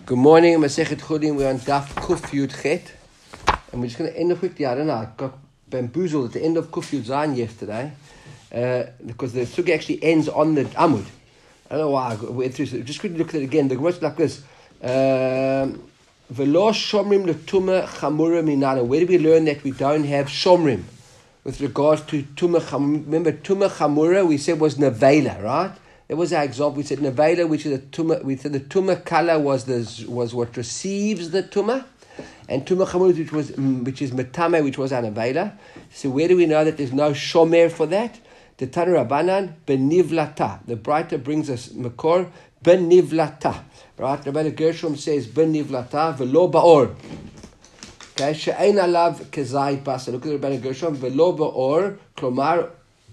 Good morning, Masechet Chudim. We're on Daf Kuf Yud Chet, and we're just going to end up quickly. I don't know, I got bamboozled at the end of Kuf Yud Zayin yesterday because the sugi actually ends on the Amud. I don't know why. I went through. So just quickly look at it again. The Gemara is like this: V'lo shomrim l'tumah chamura minana. Where do we learn that we don't have shomrim with regards to tumah chamura? Remember, tumah chamura we said was nevela, right? That was our example. We said nevela, which is a tumah. We said the tumah kala was what receives the tumah, and tumah chamura, which is metame, which was our nevela. So where do we know that there's no shomer for that? The Tanu Rabbanan benivlata. The Breita brings us makor benivlata. Right? Rabbi Gershom says benivlata velo baor. Okay, she'ein alav kezayit basa. Look at Rabbi Gershom velo baor. Klomar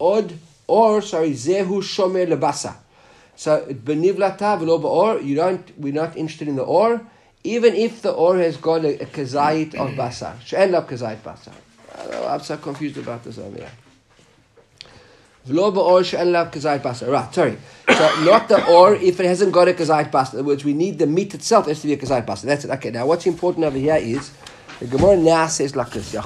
zehu shomer lebasa. So benivlata velo baor. We're not interested in the or, even if the or has got a kezayit of basa. She'ein alav kezayit basa. I'm so confused about this over here. Right, sorry. So not the or if it hasn't got a kazayit basa. In other words, we need the meat itself has to be a kazayit basa. That's it. Okay, now what's important over here is the Gemara now says like this. So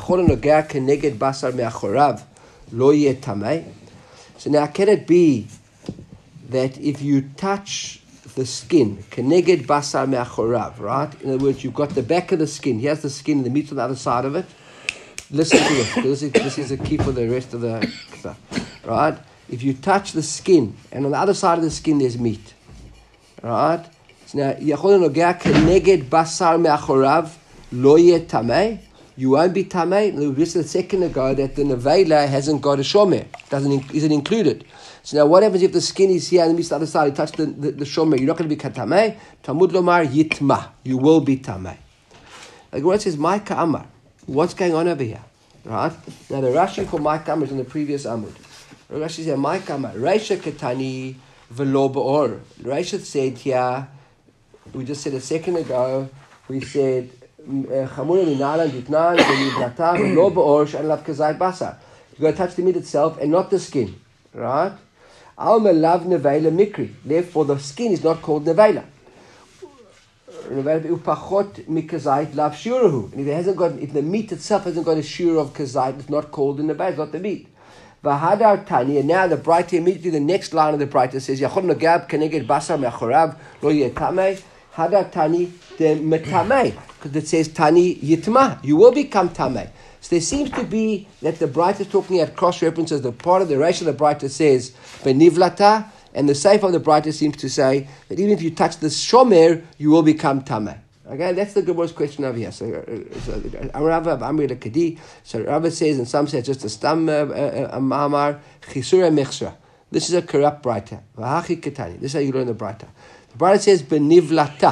now can it be that if you touch the skin, keneged basar me'achorav, right? In other words, you've got the back of the skin. Here's the skin, the meat's on the other side of it. Listen to this, because this is a key for the rest of the stuff. Right? If you touch the skin, and on the other side of the skin there's meat. Right? So now, yachol nogea keneged basar me'achorav lo yeh tamei. You won't be tamei. We said a second ago that the nevela hasn't got a shomer. Isn't included. So now what happens if the skin is here and the meat's on the other side? You touch the shomer. You're not going to be tamei. Talmud lomar yitma. You will be tamei. The Gemara says, Maika Amar. What's going on over here? Right? Now the Rashi for Maika Amar is in the previous Amud. Rashi said, Maika Amar, Reisha Ketani velo ba'or. Reisha said here, we just said a second ago, we said, Chamura minalan ditnan v'niblata velo ba'or she'en lav kazayit basar. You've got to touch the meat itself and not the skin. Right? Al melav nevela mikri. Therefore the skin is not called nevela. And if the meat itself hasn't got a shur of kazayit, it's not called in the nevela, it's not the meat. V'hadar tani, and now the Breita immediately the next line of the Breita says Yachol nagab keneged basar me'achorav lo yeh tamei. Hadar tani the metamei, because it says tani yitma, you will become tamei. So there seems to be that the Breita is talking at cross references. The part of the Reish of the Breita says benivlata, and the Seif of the Breita seems to say that even if you touch the shomer, you will become tamei. Okay, that's the Gemara's question over here. So Rava says, and some say just a stam ma'amar chisura mechsura. This is a corrupt Breita. V'hachi ketani. This is how you learn the Breita. The Breita says benivlata.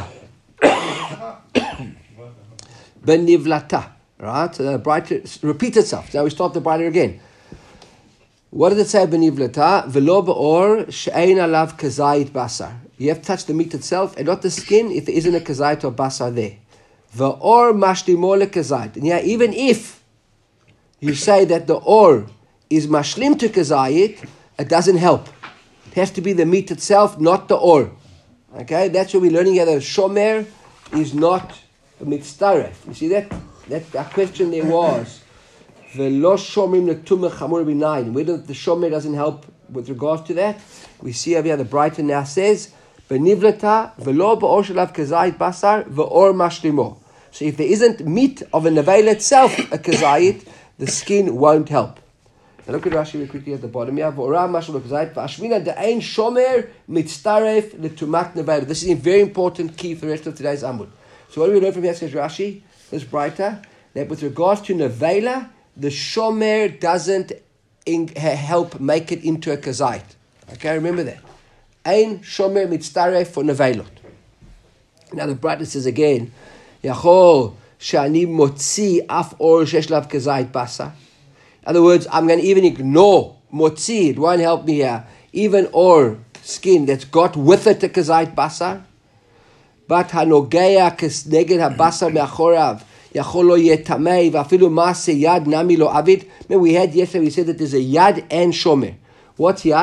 Benivlata. Right? So the Breita repeats itself. Now we start the Breita again. What did it say? Benivlata v'lo ba'or she'ein alav kazayit basar. You have to touch the meat itself and not the skin if there isn't a kazayit or basar there. V'or mashlimo lekazayit. And yeah, even if you say that the or is mashlim to kazayit, it doesn't help. It has to be the meat itself, not the or. Okay, that's what we're learning here. The shomer is not a mitzdaref. You see that? That question there was. V'lo shomrim l'tumah chamur b'nayin. Whether the shomer doesn't help with regards to that, we see over here the Breita now says benivlata v'lo ba'or shelav kazayit basar v'or mashlimo. So if there isn't meat of a nevela itself, a kazayit, the skin won't help. Now look at Rashi quickly at the bottom here. V'ora mashlo kazayit v'ashmina de'ein shomer mitztaref l'tumat nevela. This is a very important key for the rest of today's Amud. So what do we learn from here, says Rashi, this Breita, that with regards to nevela, the shomer doesn't help make it into a kazayit. Okay, remember that. Ein shomer mitztaref for nevelot. Now the Breita says again, Yachol shani motzi af or shesh lav kazayit basa. In other words, I'm going to even ignore motzi. It won't help me here. Even or skin that's got with it a kazayit basa. But hanogeya kesneged habasar me'achorav. Yachol lo yeh tamei v'afilu maaseh yad nami lo avid. Remember we had yesterday, we said that there's a yad and shomer. What's yad?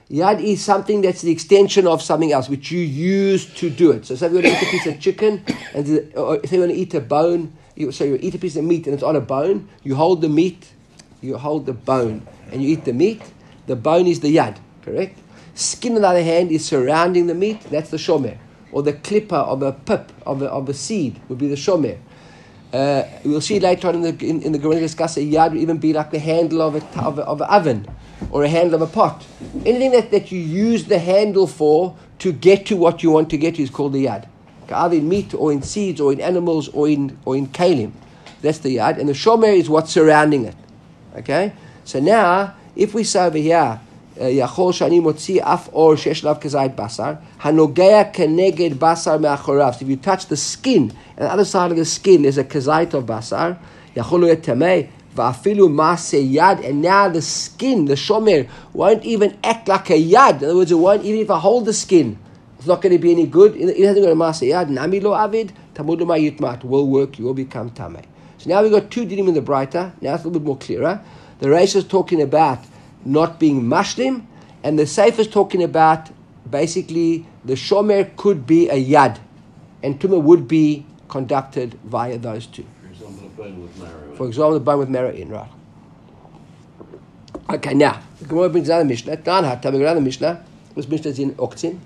Yad is something that's the extension of something else, which you use to do it. So say you want to eat a piece of chicken, or say you want to eat a bone, you eat a piece of meat and it's on a bone, you hold the meat, you hold the bone, and you eat the meat. The bone is the yad, correct? Skin, on the other hand, is surrounding the meat, that's the shomer. Or the clipper of a pip, of a seed, would be the shomer. We'll see later on in the Gemara discuss a yad would even be like the handle of an oven, or a handle of a pot. Anything that you use the handle for to get to what you want to get to is called the yad. Either in meat, or in seeds, or in animals, or in kalim. That's the yad. And the shomer is what's surrounding it. Okay? So now, if we say over here, Yachol shani motzi af or shesh lav kazayit basar hanogea keneged basar me'achorav. So if you touch the skin, and the other side of the skin is a kazayit of basar, Yachol lo yetamei va'afilu ma'aseh yad. And now the skin, the shomer, won't even act like a yad. In other words, it won't, even if I hold the skin, it's not going to be any good. It hasn't got a ma'aseh yad. Nami lo avid tamud lo ma'yitmat. Will work, you will become tamei. So now we've got two dinim in the Braita. Now it's a little bit more clearer. The Reish is talking about not being mashlim, and the Sefer is talking about basically the shomer could be a yad, and tumah would be conducted via those two. For example, a bone with marrow. For example, the bone with marrow in, right? Okay, now the Gemara brings another Mishnah. Another Mishnah. This Mishnah is in Oktzin.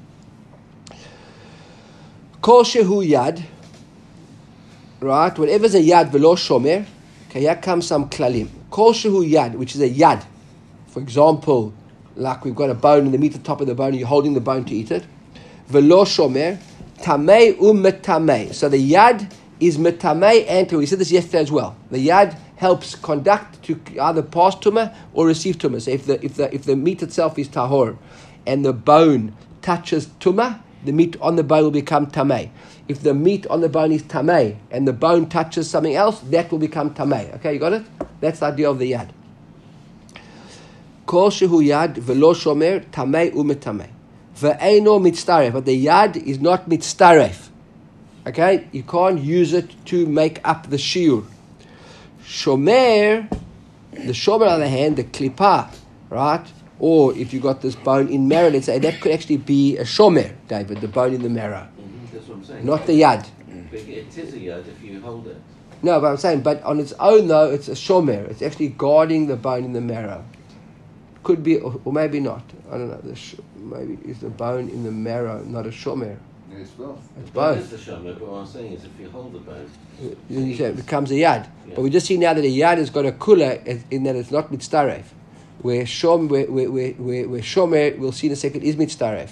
Kol shehu yad. Right, whatever's a yad velo shomer. Okay, here comes some klalim. Kol shehu yad, which is a yad. For example, like we've got a bone and the meat at the top of the bone, and you're holding the bone to eat it. Velo shomer, tamei metamei. So the yad is metamei and we said this yesterday as well. The yad helps conduct to either pass tumah or receive tumah. So if the meat itself is tahor and the bone touches tumah, the meat on the bone will become tamei. If the meat on the bone is tamei and the bone touches something else, that will become tamei. Okay, you got it? That's the idea of the yad. Kol shehu yad velo shomer tamei umetamei ve'eino mitztaref. But the yad is not mitztaref. Okay, you can't use it to make up the shiur. Shomer, the shomer on the other hand, the klipa, right? Or if you got this bone in marrow, let's say that could actually be a shomer, David, the bone in the marrow. That's what I'm saying. Not the yad. But it is a yad if you hold it. No, but I'm saying, but on its own though, it's a shomer. It's actually guarding the bone in the marrow. Could be, or maybe not. I don't know. Maybe is the bone in the marrow not a shomer? It's both. It's It both. is the shomer, but what I'm saying is if you hold the bone. It becomes a yad. Yeah. But we just see now that a yad has got a kula in that it's not mitztaref. Where shomer, we'll see in a second, is mitztaref.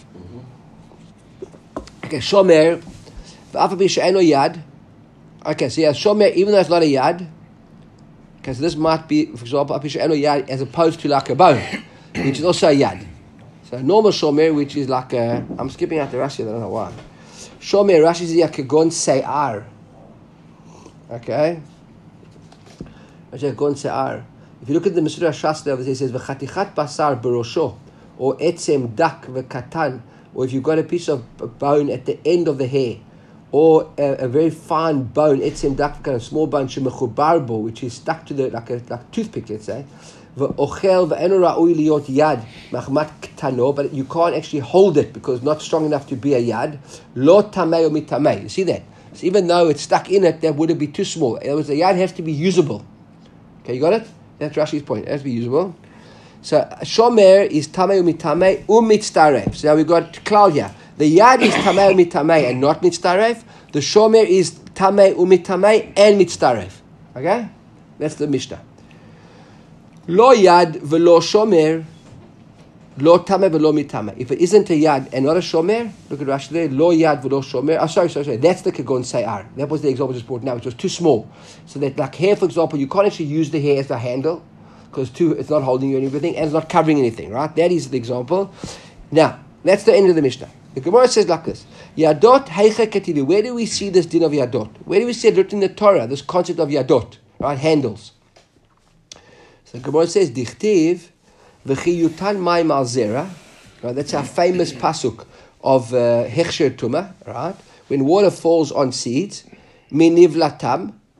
Okay, shomer, v'afapi she'eno yad. Okay, so yeah, shomer, even though it's not a yad, okay, so this might be, for example, api she'eno yad, as opposed to like a bone, which is also a yad. So normal shomer, which is like a, I'm skipping out the Rashi, I don't know why. Shomer, Rashi is like a gon se'ar. Okay? It's a gon se'ar. If you look at the Mesurah Shastra, it says, v'chatichat basar barosho, or etzem dak v'katan, or if you've got a piece of bone at the end of the hair, or a very fine bone, etzem dak v'katan, a small bone, shemechubarbo, which is stuck to the, like a toothpick, let's say, v'ochel v'eno ra'ui liot yad, machmat ktano, but you can't actually hold it because it's not strong enough to be a yad, lo tamei or mitamei. You see that? So even though it's stuck in it, that wouldn't be too small. In other words, the yad has to be usable. Okay, you got it? That's Rashi's point. It has to be usable. So shomer is tamei umitamei umitztaref. So now we've got klal here. The yad is tamei umitamei and not mitztaref. The shomer is tamei umitamei and mitztaref. Okay, that's the Mishnah. Lo yad velo shomer, lo tamei velo mitamei. If it isn't a yad and not a shomer, look at Rashi there. Lo yad velo shomer. Oh, sorry. That's the kagon sayar. That was the example just brought now, which was too small. So that, like hair, for example, you can't actually use the hair as the handle because it's not holding you and everything, and it's not covering anything. Right? That is the example. Now that's the end of the Mishnah. The Gemara says like this: Yadot heicha ketilu. Where do we see this din of yadot? Where do we see it written in the Torah? This concept of yadot, right? Handles. So the Gemara says, Dichtiv v'chiyutan ma'im al zera. Right, that's our famous pasuk of hechsher tumah. Right, when water falls on seeds, minivlatam,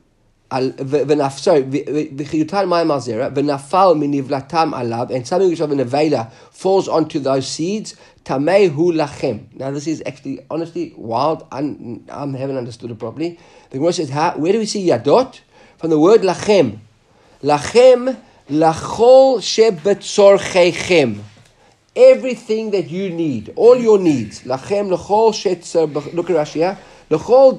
v'chiyutan mayim al zera, v'nafal minivlatam alav, and something which of a nevela falls onto those seeds, tamei hu lachem. Now this is actually, honestly, wild. I haven't understood it properly. The Gemara says, where do we see yadot? From the word lachem. Lachem, lachol shebetzorchechem. Everything that you need, all your needs. Lachem, lachol shebetzorchechem. Look at Rashi here. Anything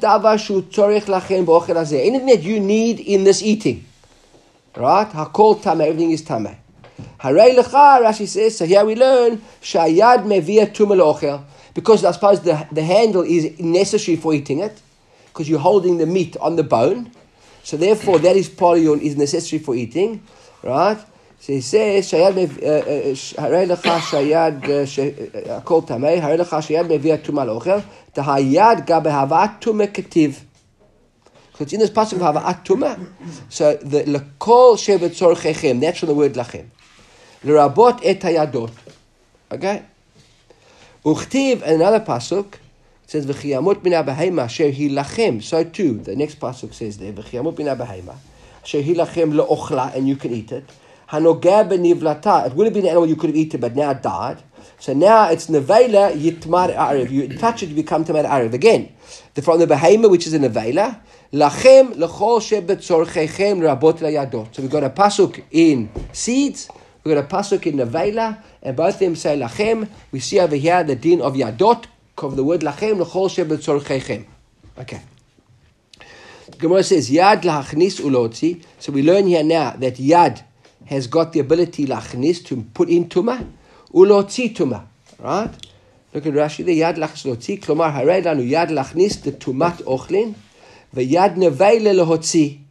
that you need in this eating. Right? Hakol tameh, everything is tameh. Harei lecha, Rashi says, so here we learn, shayad mevia tumah le'ochel, because I suppose the handle is necessary for eating it, because you're holding the meat on the bone, so therefore that is part of is necessary for eating, right? So he says, shayad harei lecha shayad hakol tameh, harei lecha shayad mevia tumah le'ochel, the hayad gabe havat tumah ketiv. So it's in this passage of havat tumah. So the lekol shebetzorchechem, that's from the word lachem. L'rabot et hayadot. Okay? Uchtiv, another pasuk, says v'chiyamot min ha'behema asher hi lachem. So too, the next pasuk says there, v'chiyamot min ha'behema asher hi lachem le'ochla, and you can eat it. Hanogeh benivlata, it would have been an animal you could have eaten, but now it died. So now it's nevela yitmar arev. You touch it, you become tamar arev. Again, from the behema, which is a nevela, lachem lechol shebetzorchechem rabot layadot. So we've got a pasuk in seeds, we've got a pasuk in nevela, and both of them say lachem. We see over here the din of yadot, of the word lachem lechol shebetzorchechem. Okay. Gemara says yad lahachnis ulotzi. So we learn here now that yad has got the ability lachnis to put in tumah. Ulotzi tuma, right? Look at Rashi there. Yad lachnis lotzi. Klomar harei lanu yad lachnis the tumat ochlin, v'yad nevela lehotzi.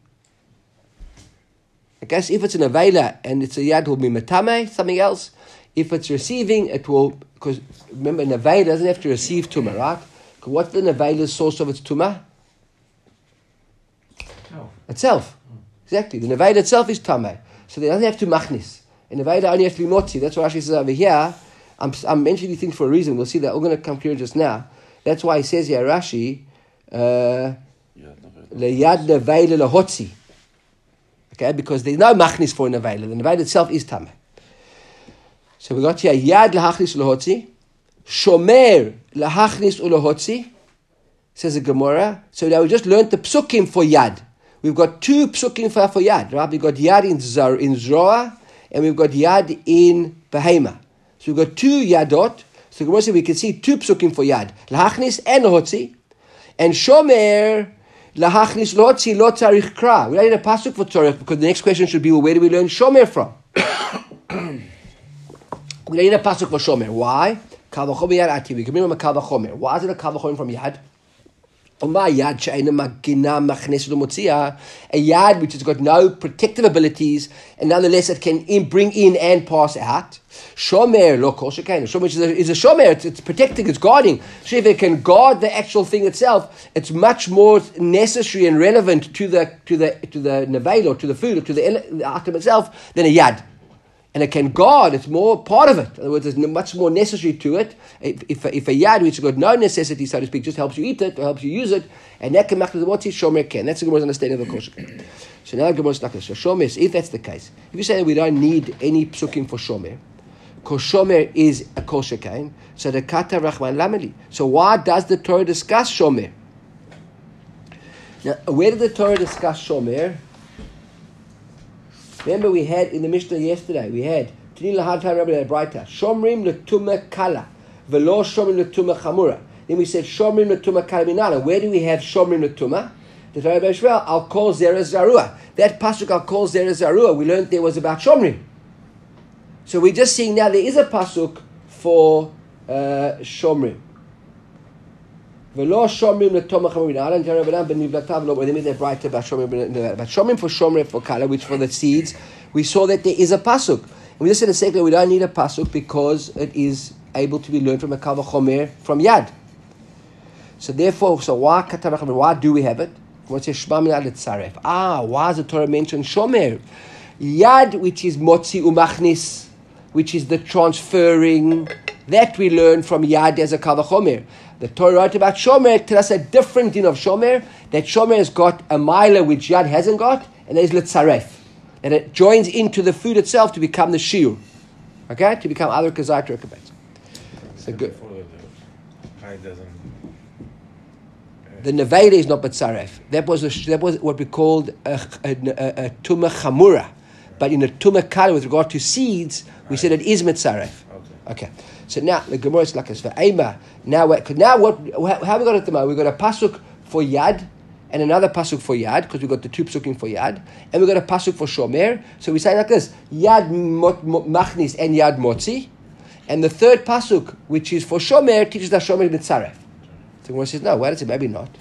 I guess if it's a nevela and it's a yad, will be metame, something else. If it's receiving, it will, because remember nevela doesn't have to receive tuma, right? What's the nevela's source of its tuma? Itself. Exactly. The nevela itself is tameh, so they doesn't have to machnis. And the Veda only has to be motzi. That's what Rashi says over here. I'm mentioning these things for a reason. We'll see that. We're going to come clear just now. That's why he says here, Rashi, leyad nevela lehotzi. Okay, because there's no machnis for nevela. The nevela itself is tameh. So we got here, yad lahachnis lehotzi, shomer lahachnis ulehotzi, says the Gemara. So now we just learned the psukim for yad. We've got two psukim for yad, right? We've got yad in zroa, and we've got yad in behema. So we've got two yadot. So we can see two psukim for yad. Lahachnis and lahotzi. And shomer, lahachnis lahotzi, lo tzarich kra. We don't need a pasuk for tzarich, because the next question should be, well, where do we learn shomer from? We don't need a pasuk for shomer. Why? Kal v'chomer yad ati. We can bring him a kal v'chomer. Why is it a kal v'chomer from yad? A yad which has got no protective abilities, and nonetheless it can bring in and pass out. Shomer lo kol shekain. Shomer is a shomer. It's protecting. It's guarding. So if it can guard the actual thing itself, it's much more necessary and relevant to the nevel, or to the food, or to the item itself than a yad. And it can guard, it's more part of it. In other words, it's much more necessary to it. If a yad, which has got no necessity, so to speak, just helps you eat it, or helps you use it, and that can make the what's shomer can. That's the Gemara's understanding of the kosher. So now Gemara's not so shomer, if that's the case, if you say that we don't need any psukim for shomer, because shomer is a kosher kain, so the kata rachman lameli. So why does the Torah discuss shomer? Now, where did the Torah discuss shomer? Remember, we had in the Mishnah yesterday, we had Tinin lahad rabbi Braita, Shomrim letuma kala, velo Shomrim letuma chamura. Then we said Shomrim letuma kala minana. Where do we have Shomrim letuma? The Torah B'Yishmael, I'll call Zera Zarua. That pasuk, I'll call Zera Zarua, we learned there was about Shomrim. So we're just seeing now there is a pasuk for Shomrim. Velo Shomrim letuma chamura minana, and Torah B'Yishmael ben Nivlatav lo. Then we had Braita about Shomrim for Shomrim for kala, which for the seeds. We saw that there is a pasuk. And we just said a second, we don't need a pasuk because it is able to be learned from a kal v'chomer from yad. So therefore, why do we have it? Why does the Torah mention shomer? Yad, which is motzi umachnis, which is the transferring, That we learn from Yad as a Kal Vachomer. The Torah wrote about Shomer, tell us a different din of Shomer, that Shomer has got a milah which Yad hasn't got, and that is Litzaref. And it joins into the food itself to become the shiur. Okay? To become either kazait or kabetz. So good. The nevela is not Batzaref. That was what we called a tumah chamura. But in a tumah kala with regard to seeds, we said it is Mitzaref. Okay. So now the Gemara is like this for Eima. How we got it tomorrow? We got a pasuk for Yad and another pasuk for Yad, because we got the two pasukim for Yad, and we got a pasuk for Shomer. So we say like this: Yad machnis and Yad motzi, and the third pasuk, which is for Shomer, teaches that Shomer is Mitzaref. So Gemara says, no, wait a second, maybe not.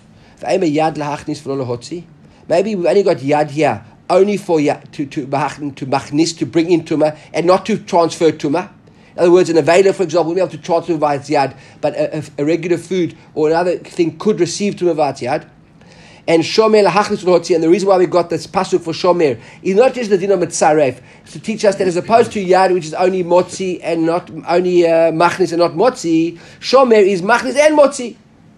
Maybe we've only got Yad here only for Yad, to machnis, to bring in Tumah, and not to transfer Tumah. In other words, an Aveda, for example, we'll be able to transfer via Yad, but a regular food or another thing could receive Tumah via Yad. And Shomer lahachnis v'hotzi, and the reason why we got this pasuk for Shomer is not just the din of Mitzaref, to teach us that as opposed to Yad, which is only motzi and not only machnis and not motzi, Shomer is machnis and motzi.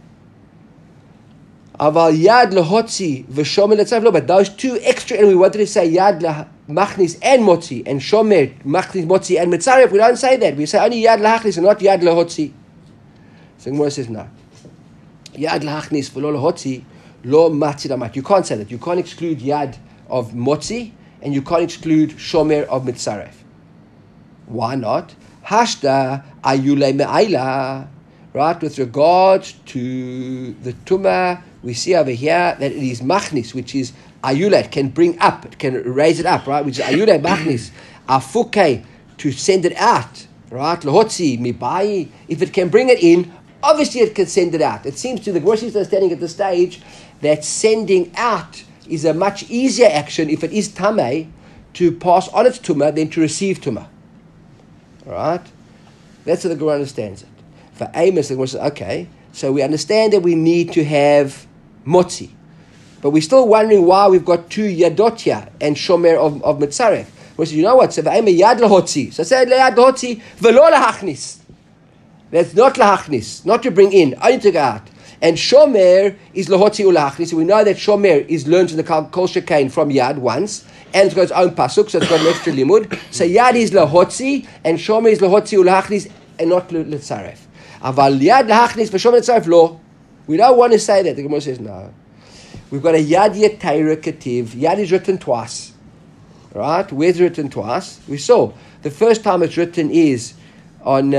Aval Yad lahotzi v'Shomer letzaref lo, but those two extra, and we wanted to say Yad machnis and motzi, and Shomer machnis motzi and Mitzaref. We don't say that. We say only Yad lahachnis and not Yad lahotzi. So Gemara says no. Yad lahachnis v'lo lahotzi. Lo matzi. You can't say that. You can't exclude Yad of Motzi and you can't exclude Shomer of Mitzaref. Why not? Hashda ayule me'ayla. Right, with regard to the Tumah, we see over here that it is Machnis, which is ayule, it can bring up, it can raise it up, right, which is ayule Machnis. Afuke, to send it out, right, Lahotzi, mibai, if it can bring it in, obviously it can send it out. It seems to the Gemara is understanding at this stage that sending out is a much easier action if it is tamei to pass on its tumah than to receive tumah. Alright? That's how the Gemara understands it. For Amos, the Gemara says, okay, so we understand that we need to have motzi. But we're still wondering why we've got two yadot here and shomer of Mitzaref. We said, you know what? So for Amos, yad lahotzi. So I said, yad lahotzi, velo lahachnis. That's not lahachnis, not to bring in, only to go out. And shomer is lahotzi ulahachnis. So we know that shomer is learned in the Kol Shekain from Yad once, and it's got its own pasuk, so it's got an extra limud. So Yad is lahotzi, and shomer is lahotzi ulahachnis, and not letzaref. Aval Yad lahachnis v'shomer letzaref lo. We don't want to say that. The Gemara says no. We've got a Yad Yetayra Ketiv. Yad is written twice. Right? Where's it written twice? We saw. The first time it's written is on...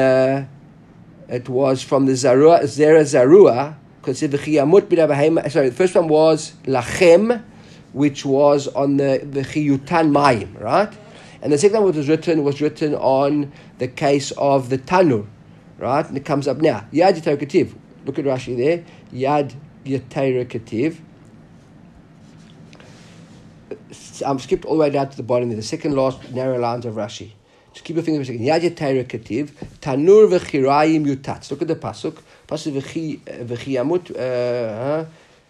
it was from the Zera Zarua, sorry, the first one was Lachem, which was on the Chiyutan Mayim, right? And the second one was written on the case of the Tanur, right? And it comes up now. Yad Yetayra Ketiv. Look at Rashi there. Yad Yetayra Ketiv. I'm skipped all the way down to the bottom there, the second last narrow lines of Rashi. Just keep your finger for a second. Yad Yetayra Ketiv, Tanur v'chirayim yutatz. Look at the pasuk. Pasuk v'chiyamut.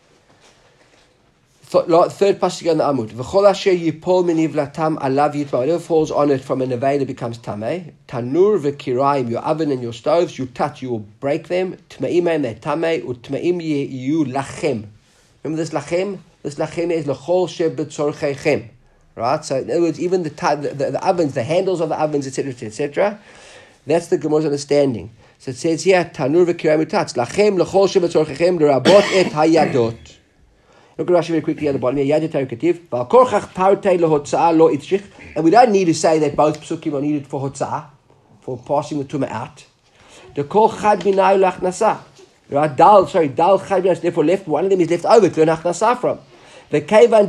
Third pasuk on the amud. V'chol asher yipol minivlatam alav yitma. Whatever falls on it from a nevela becomes tamei. Tanur v'chirayim, your oven and your stoves, yutatz, you will break them. Tmeim and they're tamei. Utmeim yu lachem. Remember this lachem? This lachem is l'chol shebetzorchechem. Right, so in other words, even the ovens, the handles of the ovens, etc., etc. That's the Gemara's understanding. So it says here, Tanur v'kiram utatz, lachem l'chol shebetzorchechem l'rabot et hayadot. Look at Rashi very quickly at the bottom here. Yad Yetayra Ketiv, v'alkorchach partei lehotzah lo itzrich, and we don't need to say that both psukim are needed for hotzah, for passing the tumah out. The kol chad b'nai lachnasa. Right, dal chad b'nai is therefore left. One of them is left over to learn achnasa from. And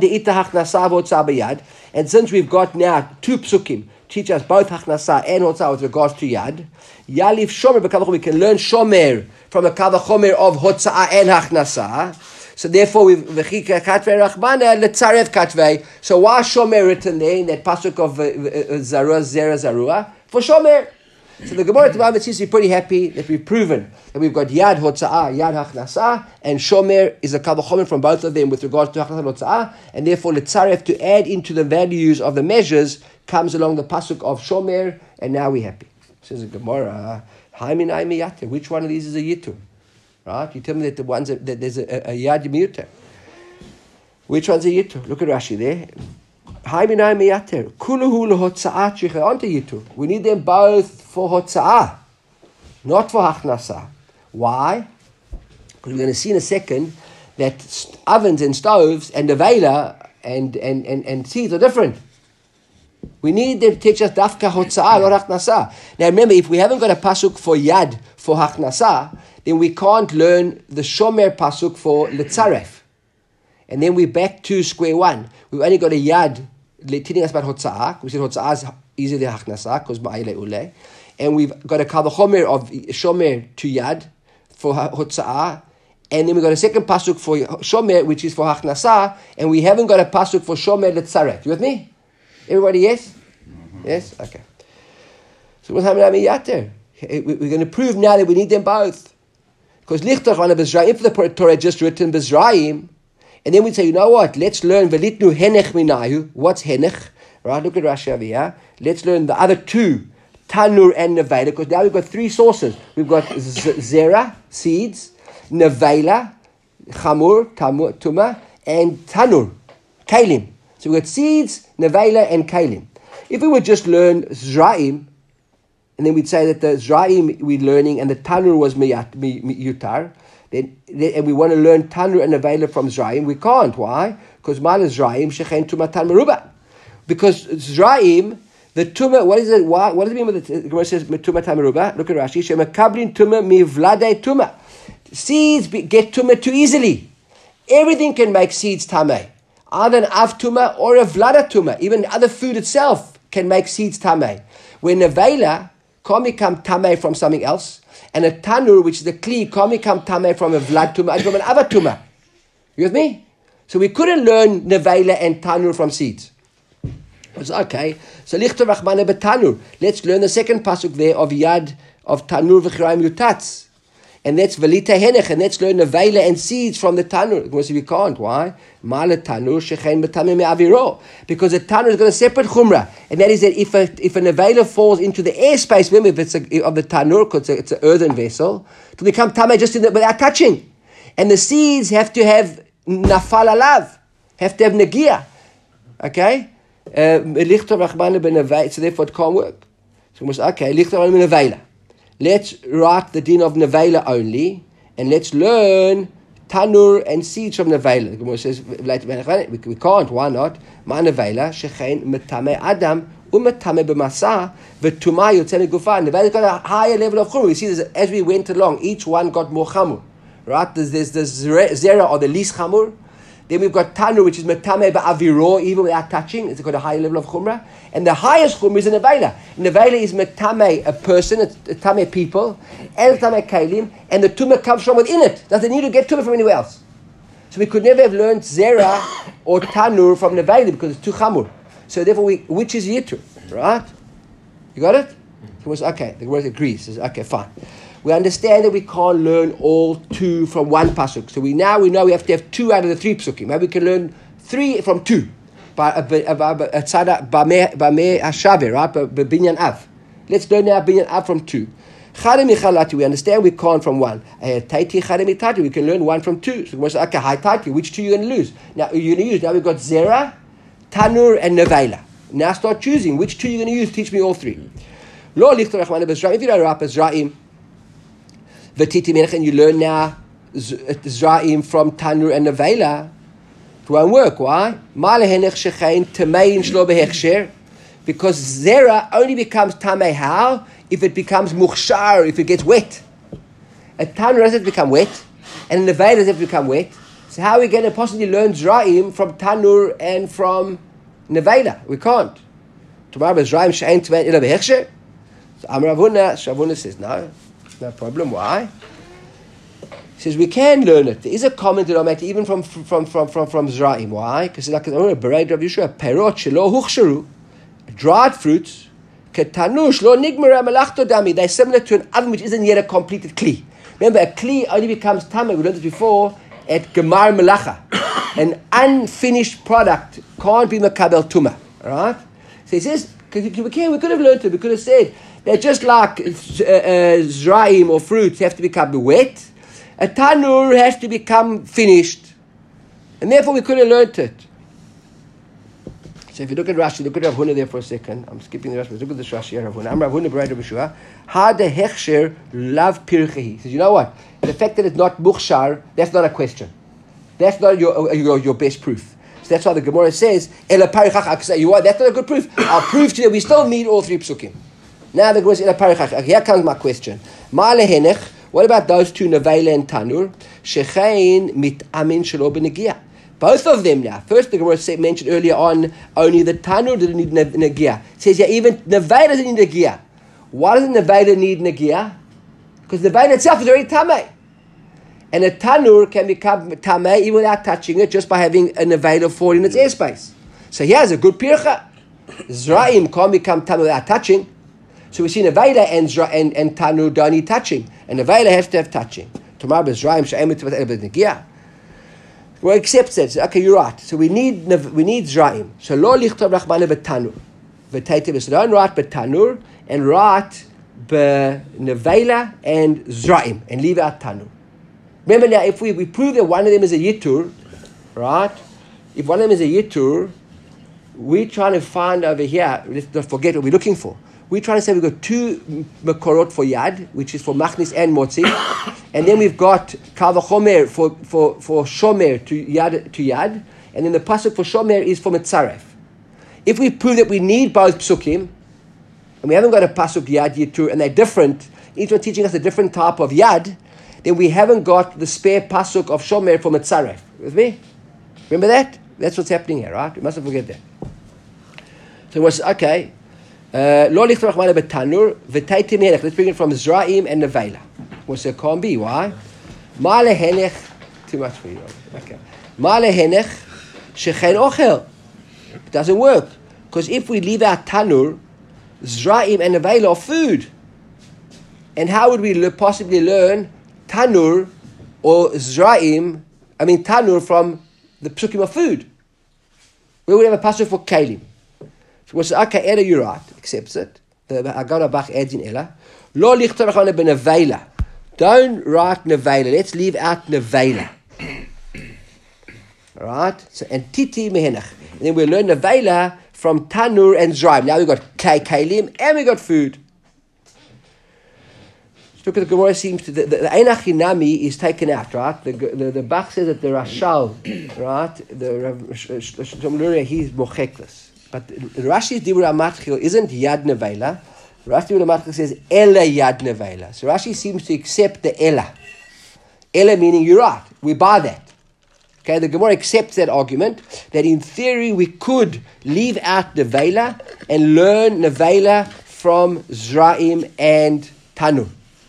since we've got now two psukim, teach us both hachnasa and hotzah with regards to yad, yalif shomer b'kavachomer, we can learn shomer from a kavachomer of hotzah and hachnasa. So therefore, we've v'chika katvei rachmana letzaref katvei. So why shomer written there in that pasuk of Zera Zarua? For shomer. So the Gemara at the moment seems to be pretty happy that we've proven that we've got Yad Hotza'ah, Yad Hachnasa, and Shomer is a Kavachomer from both of them with regards to Hachnasa and Hotza'ah, and therefore Letzaref to add into the values of the measures comes along the pasuk of Shomer, and now we're happy. Says the Gemara, Haiminai miyater. Which one of these is a yitur? Right? You tell me that the ones that there's a yad miyater. Which one's a yitur? Look at Rashi there. Haiminai miyater. Kuluhu lehotza'at shicha'anta yitur. We need them both for hotza'ah, not for hachnasa. Why? Because we're going to see in a second that ovens and stoves and the vela and seeds are different. We need them to teach us dafka hotza'ah, not hachnasa. Now remember, if we haven't got a pasuk for yad for hachnasa, then we can't learn the shomer pasuk for letzaref. And then we're back to square one. We've only got a yad telling us about hotza'ah. We said hotza'ah is easier than hachnasa because ma'ile ule. And we've got a kavachomer of shomer to yad for hotza'ah. And then we've got a second pasuk for shomer, which is for hachnasa. And we haven't got a pasuk for shomer letzaref. You with me? Everybody, yes? Mm-hmm. Yes? Okay. So what's happening yater? We're going to prove now that we need them both. Because lichtach on a bezraim, if the Torah just written bezraim, and then we say, you know what? Let's learn velitnu henech minayu. What's henech? Right? Look at Rashi over here. Let's learn the other two, tanur and nevela, because now we've got three sources. We've got zera, seeds, nevela, chamur, tuma, and tanur, kalim. So we've got seeds, nevela, and kalim. If we would just learn zraim, and then we'd say that the zraim we're learning and the tanur was yutar, and we want to learn tanur and nevela from zraim, we can't. Why? Because mal zraim shechen tuma tan meruba. Because zraim, the tuma, what is it? What does it mean when the Gemara says tuma tan meruba? Look at Rashi. Shemakablin tuma mivladei tuma. Seeds get tuma too easily. Everything can make seeds tameh. Either an av tuma or a vlada tuma. Even other food itself can make seeds tameh. When nevela can't become tameh from something else, and a tanur, which is the kli, can't become tameh from a vlad tuma and from an ava tuma. You with me? So we couldn't learn nevela and tanur from seeds. It's okay. So lichter rachmane betanur. Let's learn the second pasuk there of yad of tanur v'chiraim yutatz. And that's velita henech, and let's learn nevela and seeds from the tanur. We can't. Why? Ma'ale tanur shechein betameh me'aviro. Because the tanur is got a separate chumrah, and that is that if a nevela falls into the airspace, remember if it's of the tanur, because it's an earthen vessel, it will become tameh just without touching. And the seeds have to have nafal alav, have to have negia. Okay? So therefore it can't work. So we say, okay, lichter rachmane nevela. Let's write the din of nevela only, and let's learn tanur and seeds from nevela. The Gemara says we can't. Why not? Ma nevela shechein metame adam umetame b'masa v'tumah yotzei megufah. Nevela's got a higher level of chumrah. We see this as we went along. Each one got more chamur. Right? There's the zera or the least chamur. Then we've got tanur, which is metame ba'aviro, even without touching. It's got a higher level of chumrah. And the highest chumrah is a nevela. Nevela is metame a person, a tame people, and tame kalim, and the tumah comes from within it. Doesn't need to get tumah from anywhere else. So we could never have learned zera or tanur from nevela because it's too chamur. So therefore, which is yitur, right? You got it? He was okay. The word agrees. Says, okay, fine. We understand that we can't learn all two from one pasuk. So we know we have to have two out of the three pasukim. Maybe we can learn three from two. Right? Binyan Av. Let's learn now Binyan Av from two. We understand we can't from one. We can learn one from two. So we say, okay, high taiti. Which two are you going to lose? Now you're going to use. Now we've got zera, tanur, and nevela. Now start choosing. Which two are you going to use? Teach me all three. If you don't wrap Zraim, and you learn now Zraim from tanur and nevela, it won't work. Why? Because zera only becomes tamei how? If it becomes mukhshar, if it gets wet. A tanur doesn't become wet, and a nevela doesn't become wet. So how are we going to possibly learn zraim from tanur and from nevela? We can't. Tomorrow zraim she'ein tamei ila behechsher. So Amar Ravuna says no problem. Why? He says we can learn it. There is a comment that I make even from Zraim. Why? Because it's like Berei Rav Yeshua, perot shelo huchsharu, dried fruits, ketanush lo nigmara melachto dami. They're similar to an oven which isn't yet a completed kli. Remember, a kli only becomes tameh. We learned this before at gemar melacha. An unfinished product can't be makabel tuma. Right? So he says we could have learned it. We could have said They're just like zraim or fruits have to become wet. A tanur has to become finished. And therefore we could have learnt it. So if you look at Rashi, look at Rav Huna there for a second. I'm skipping the Rashi. Look at this Rashi here, Rav Huna. I'm Rav Huna B'Rayda B'Shua. Ha de hechsher lav pirchehi. He says, you know what? The fact that it's not mukhshar, that's not a question. That's not your best proof. So that's why the Gemara says, Ela parichach. You what? That's not a good proof. I'll prove to you that we still need all three psukim. Now the Gemara says, Ela parichach. Here comes my question. Ma lehenech. What about those two, Nevela and Tanur? Shechein mit'amin shelo b'negia. Both of them now. First, the Gemara mentioned earlier on, only the Tanur didn't need Negia. It says, yeah, even Nevela doesn't need Negia. Why doesn't Nevela need Negia? Because Nevela itself is already Tameh. And a Tanur can become Tameh even without touching it, just by having a Nevela fall in its airspace. So here's a good Pircha. Zraim can't become Tameh without touching. So we see Nevela and Tanur don't need touching. And Nevela has to have touching. Tomorrow, Zraim, She'emet, Negia. Well, accepts it. Okay, you're right. So we need Zraim. So lo lichtov rachmana b'tanur. V'teitiv. So don't write b'tanur and write b'nevela and Zraim and leave out tanur. Remember now, if we prove that one of them is a yitur, right? If one of them is a yitur, we're trying to find over here, let's not forget what we're looking for. We're trying to say we've got two makorot for yad, which is for machnis and motzi, and then we've got kal v'chomer for shomer to yad, and then the pasuk for shomer is for metzaref. If we prove that we need both psukim, and we haven't got a pasuk yad yitur, and they're different, each one teaching us a different type of yad, then we haven't got the spare pasuk of shomer for metzaref. With me? Remember that? That's what's happening here, right? We mustn't forget that. So it was okay. Lo lichtov rachmana b'tanur v'teitim henech. Let's bring it from Zraim and Nevela. What's it can't be? Why? Ma lehenech. Too much for you. Okay. Ma lehenech shechein ochel. It doesn't work because if we leave out tanur, Zraim and Nevela are food. And how would we possibly learn tanur or Zraim? I mean tanur from the psukim of food. We would have a pasuk for kalim. Was okay, Ella, you're right, accepts it. The Agana Bach adds in Ella. Lo lichtov rachmana b'nevela. Don't write nevela. Let's leave out nevela. Alright? So, and titi mehenach. And then we'll learn nevela from tanur and zraim. Now we've got kalim and we've got food. Look at the Gemara seems to the Einach Hinami is taken out, right? The Bach says that the Rashal, right? The Shomluria, he's mocheklas. But Rashi's Dibur HaMatchil isn't Yad Nevela. Rashi's Dibur HaMatchil says Ela Yad Nevela. So Rashi seems to accept the Ela. Ela meaning you're right. We buy that. Okay, the Gemara accepts that argument, that in theory we could leave out Nevela and learn Nevela from Zraim and Tanur.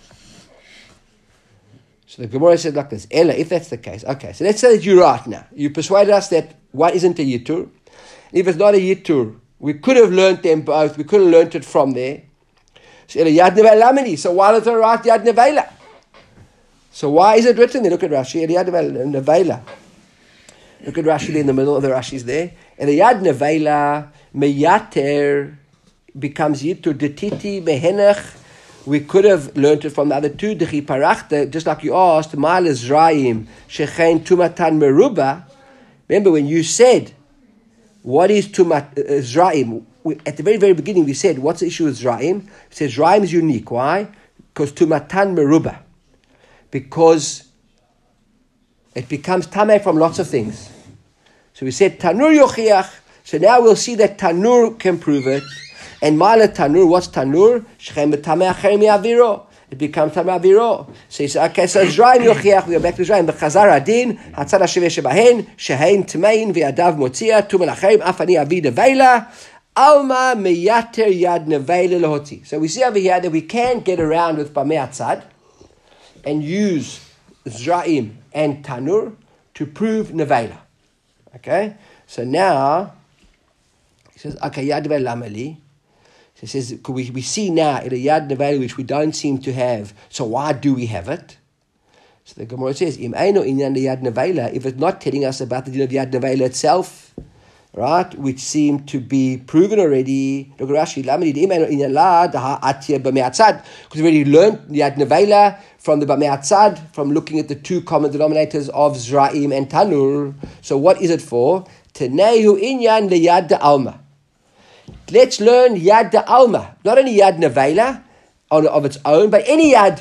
So the Gemara said like this, Ela, if that's the case. Okay, so let's say that you're right now. You persuaded us that one isn't a Yitur. If it's not a Yitur, we could have learned them both. We could have learned it from there. So Yad Nevela. So why does it write Yad Nevela? So why is it written there? Look at Rashi. Yad Nevela. Look at Rashi there in the middle of the Rashi's there. And the Yad Nevela meyater becomes Yitur detiti mehenech. We could have learned it from the other two. Dechi parachta, just like you asked, Ma'al Zraim shechein tumatan meruba. Remember when you said, what is Tumat Zraim? At the very, very beginning, we said, what's the issue with Zraim? We said Zraim is unique. Why? Because Tumatan Meruba. Because it becomes Tameh from lots of things. So we said Tanur Yochiach. So now we'll see that Tanur can prove it. And Ma'ala Tanur, what's Tanur? Shechem B'tameh Acher Mi'aviro. It becomes Tameh Aviro. So he said, okay, so Zraim Yochiach, we go back to Zraim. B'chazar Adin, Hatzad HaSheveh Shebahen, Shehein Tmein, V'yadav Motzia, Tumel Acherim, Afani Avi Nevela, Alma Meyater Yad Nevela Lehotzi. So we see over here that we can get around with Bamei Hatzad and use Zraim and Tanur to prove Nevela. Okay? So now, he says, okay, Yad Nevela Lameli. He says, we see now in a Yad Nevela which we don't seem to have, so why do we have it? So the Gemara says, Im Eino Inyan Yad Nevela, if it's not telling us about the din of Yad Nevela itself, right, which seem to be proven already. Look at Rashi. Because we already learned Yad Nevela from the Bamei Atzad, from looking at the two common denominators of Zra'im and Tanur. So what is it for? Tenehu inyan leyad da'alma. Let's learn Yad da'alma. Not only Yad Nevela of its own, but any Yad.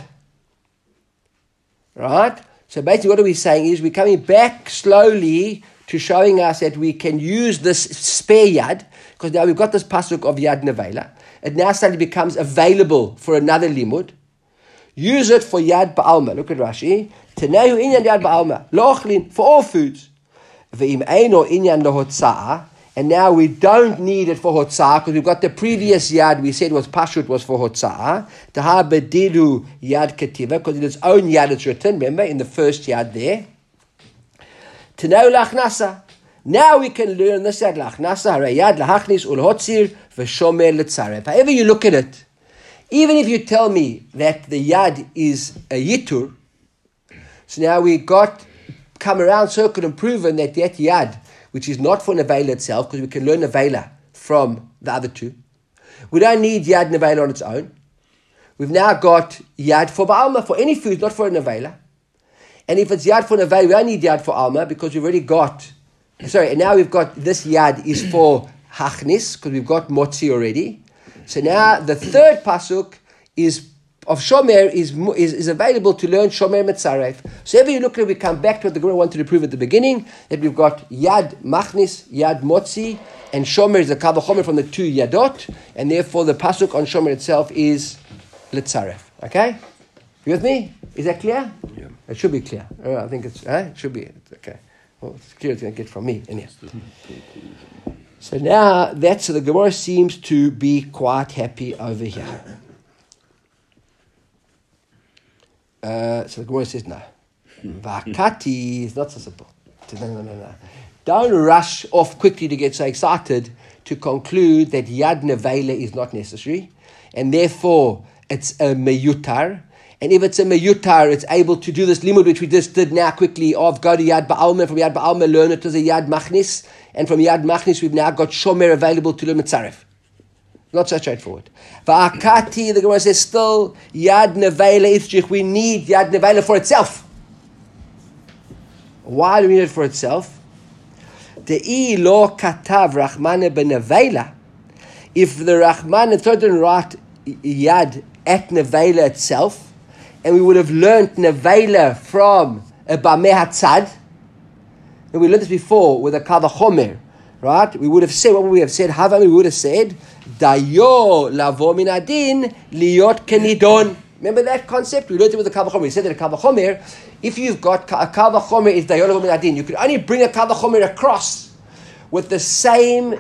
Right? So basically what are we saying is we're coming back slowly to showing us that we can use this spare Yad, because now we've got this pasuk of Yad Nevela. It now suddenly becomes available for another limud. Use it for Yad Ba'alma. Look at Rashi. Tenehu inyan Yad Ba'alma. Lo'ochlin, for all foods. Ve'im eino inyan lehotza'ah. And now we don't need it for hotza'ah because we've got the previous Yad we said was Pashut was for hotza'ah. Taha bedilu Yad Ketiva, because in its own Yad it's written, remember, in the first Yad there. Tenehu lachnasa. Now we can learn this Yad lachnasa. Yad lahachnis ulhotzir v'shomer letzarev. However you look at it, even if you tell me that the Yad is a Yitur, so now we got come around circle and proven that Yad, which is not for Nevela itself, because we can learn Nevela from the other two. We don't need Yad Nevela on its own. We've now got Yad for Ba'alma, for any food, not for a Nevela. And if it's Yad for Nevela, we don't need Yad for Alma, because we've already got, and now we've got this Yad is for Hachnis, because we've got Motzi already. So now the third pasuk is of Shomer is available to learn Shomer Metzaref. So every you look at it, we come back to what the Gemara wanted to prove at the beginning, that we've got Yad Machnis, Yad Motzi, and Shomer is a Kal V'chomer from the two Yadot, and therefore the pasuk on Shomer itself is Letzaref. Okay? You with me? Is that clear? Yeah. It should be clear. I think it should be. Okay. Well, it's clear it's going to get from me. Anyhow. So now, the Gemara seems to be quite happy over here. So the Gemara says no. Vakati is not so simple. No. Don't rush off quickly to get so excited to conclude that Yad Nevela is not necessary, and therefore it's a meyutar. And if it's a meyutar, it's able to do this limud which we just did now quickly of go to Yad Ba'alma, from Yad Ba'alma learn it as a Yad Machnis, and from Yad Machnis we've now got Shomer available to learn Metzaref. Not so straightforward. Va'akati, the Gemara says still, Yad Nevela Itzrich, we need Yad Nevela for itself. Why do we need it for itself? De'i lo katav Rachmana benevela. If the Rachmana didn't write Yad at Nevela itself, and we would have learnt Nevela from a Bamei Hatzad, and we learned this before with a Kal V'chomer, right? We would have said, what would we have said? Havam, we would have said, Dayo lavo min adin liot kenidon. Remember that concept? We learned it with the Kal V'chomer. We said that a Kal V'chomer, if you've got a Kal V'chomer is Dayo lavo min adin, you could only bring a Kal V'chomer across with the same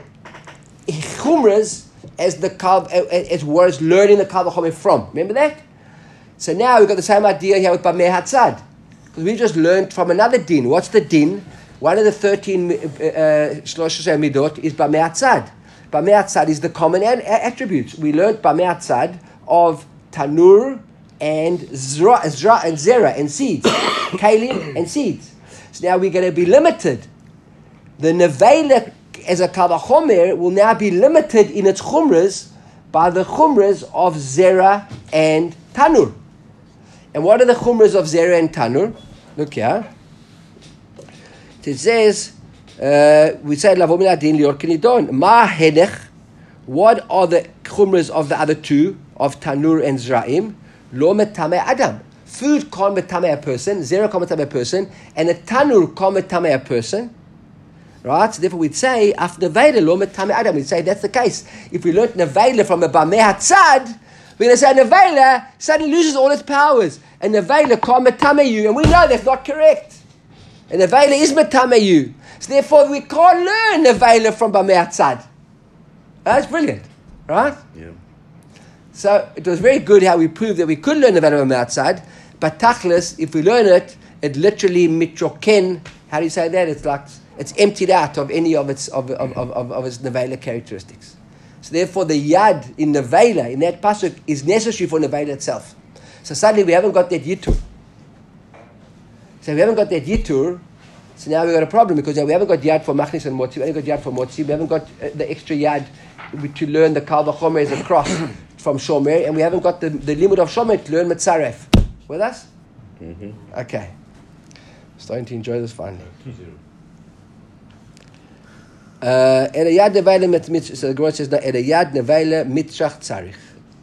chumras as the as was learning the Kal V'chomer from. Remember that? So now we've got the same idea here with Bamei Hatzad, because we just learned from another din. What's the din? One of the 13 Shlosh Midot is Bamei Hatzad. Bamei Hatzad is the common attributes. We learned Bamei Hatzad of Tanur and Zera and seeds, Kalim and seeds. So now we're going to be limited. The Nevela as a Kal V'chomer will now be limited in its chumras by the chumras of Zera and Tanur. And what are the chumras of Zera and Tanur? Look here. It says, we say, Lavo min adin lior kenidon. Ma henech. What are the chumras of the other two, of Tanur and Zra'im? Lo metame Adam. Food can't metame a person, Zera can't metame a person, and a Tanur can't metame a person. Right? So therefore we'd say, af Nevela lo metame Adam. We'd say that's the case. If we learnt Nevela from a Bamei Hatzad, we're going to say Nevela suddenly loses all its powers. And Nevela can't metame you. And we know that's not correct. And Nevela is metame you. So therefore we can't learn Nevela from Bamei Hatzad. That's brilliant. Right? Yeah. So it was very good how we proved that we could learn Nevela from Hatzad. But Tachlis, if we learn it, it literally mitroken. How do you say that? It's like it's emptied out of any of its of its Nevela characteristics. So therefore, the Yad in Nevela, in that pasuk, is necessary for Nevela itself. So suddenly we haven't got that Yitur. So So now we've got a problem because now we haven't got yad for machnis and motzi. We haven't got yad for motzi. We haven't got the extra yad to learn the kal v'chomer as a cross from shomer, and we haven't got the limud of shomer to learn mitzaref. With us? Mm-hmm. Okay. Starting to enjoy this finally. So the Gemara says, "Erayad neveile mitzrach tzarich."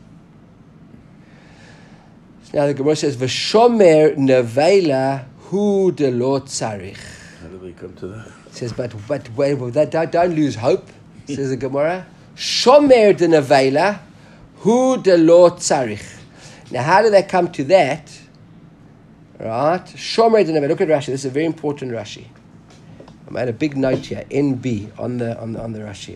Now the Gemara says, "V'shomer neveila hu de lo tzarich." How do we come to that? It says, but wait, don't lose hope. Says the Gemara, "Shomer de neveila hu de lo tzarich." Now, how do they come to that? Right, Shomer de neveila. Look at Rashi. This is a very important Rashi. I made a big note here, NB on the Rashi.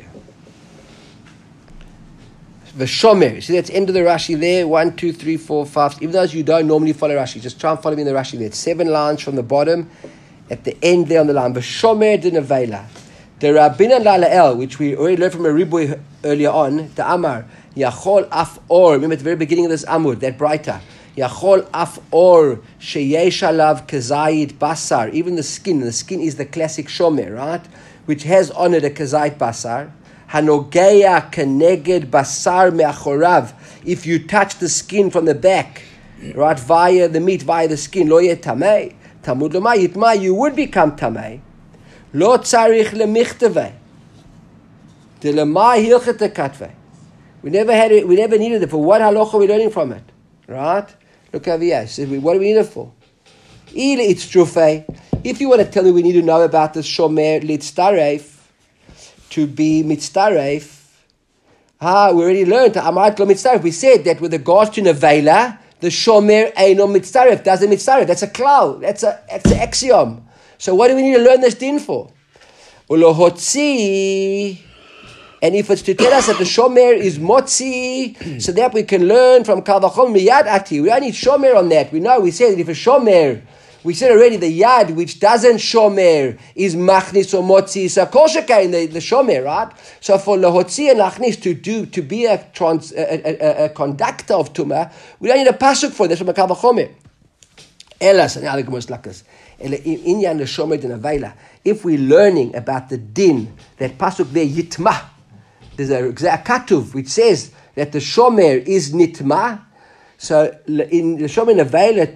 V'shomer. See, that's end of the Rashi there. 1, 2, 3, 4, 5. Even those you don't normally follow Rashi, just try and follow me in the Rashi there. It's 7 lines from the bottom, at the end there on the line. V'shomer de neveila. The Rabbinan Lala'el, which we already learned from a Riboy earlier on, the Amar, Yachol af or. Remember at the very beginning of this Amud, that brighter. Yachol af or sheyesh alav kazayit basar. Even the skin is the classic shomer, right? Which has on it a kazayit basar. Hanogeya keneged basar me'achorav. If you touch the skin from the back, right, via the meat, via the skin, lo yeh tamei. Tamud loma yitma, you would become tamei. Lo tzarich lemichtevei. De lema hilchete katvei. We never had it. We never needed it. For what halacha are we learning from it? Right? Look over here. So what do we need it for? It's trufei. If you want to tell me we need to know about this shomer litztaref, to be mitztaref, we already learned. Amarat lo mitztaref. We said that with regards to nevela, the shomer eino mitztaref doesn't mitztaref. That's a klal. That's an axiom. So what do we need to learn this din for? Ulohotzi. And if it's to tell us that the shomer is motzi, so that we can learn from kal v'chomer miyad ati. We don't need shomer on that. We know, we said that if a shomer, we said already the yad which doesn't shomer is machnis or motzi, so kol shekain the shomer, right? So for lahotzi and lachnis to be a conductor of tumah, we don't need a pasuk for this from a kal v'chomer. Elas and aligmus lakas. Inyan the shomer din avela. If we're learning about the din, that pasuk there yitma. There's a katuv which says that the shomer is nitma. So in the shomer nevela,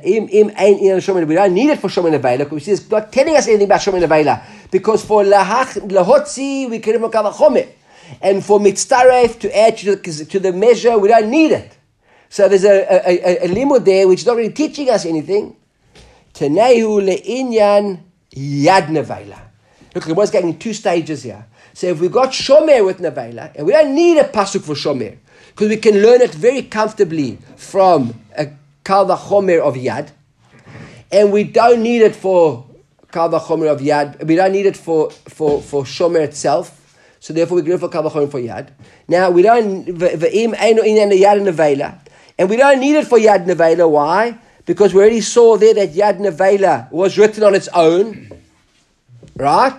we don't need it for shomer nevela because it's not telling us anything about shomer nevela. Because for lahotzi we can have a chomer, and for mitztaref to add to the measure we don't need it. So there's a limud there which is not really teaching us anything. Tenehu leinyan yad nevela. Look, the was going in 2 stages here. So if we got shomer with nevela, and we don't need a pasuk for shomer, because we can learn it very comfortably from a kal v'chomer of yad, and we don't need it for kal v'chomer of yad. We don't need it for shomer itself. So therefore we can learn for kal v'chomer for yad. Now we don't v'im eino inyan yad nevela, and we don't need it for yad nevela. Why? Because we already saw there that yad nevela was written on its own, right?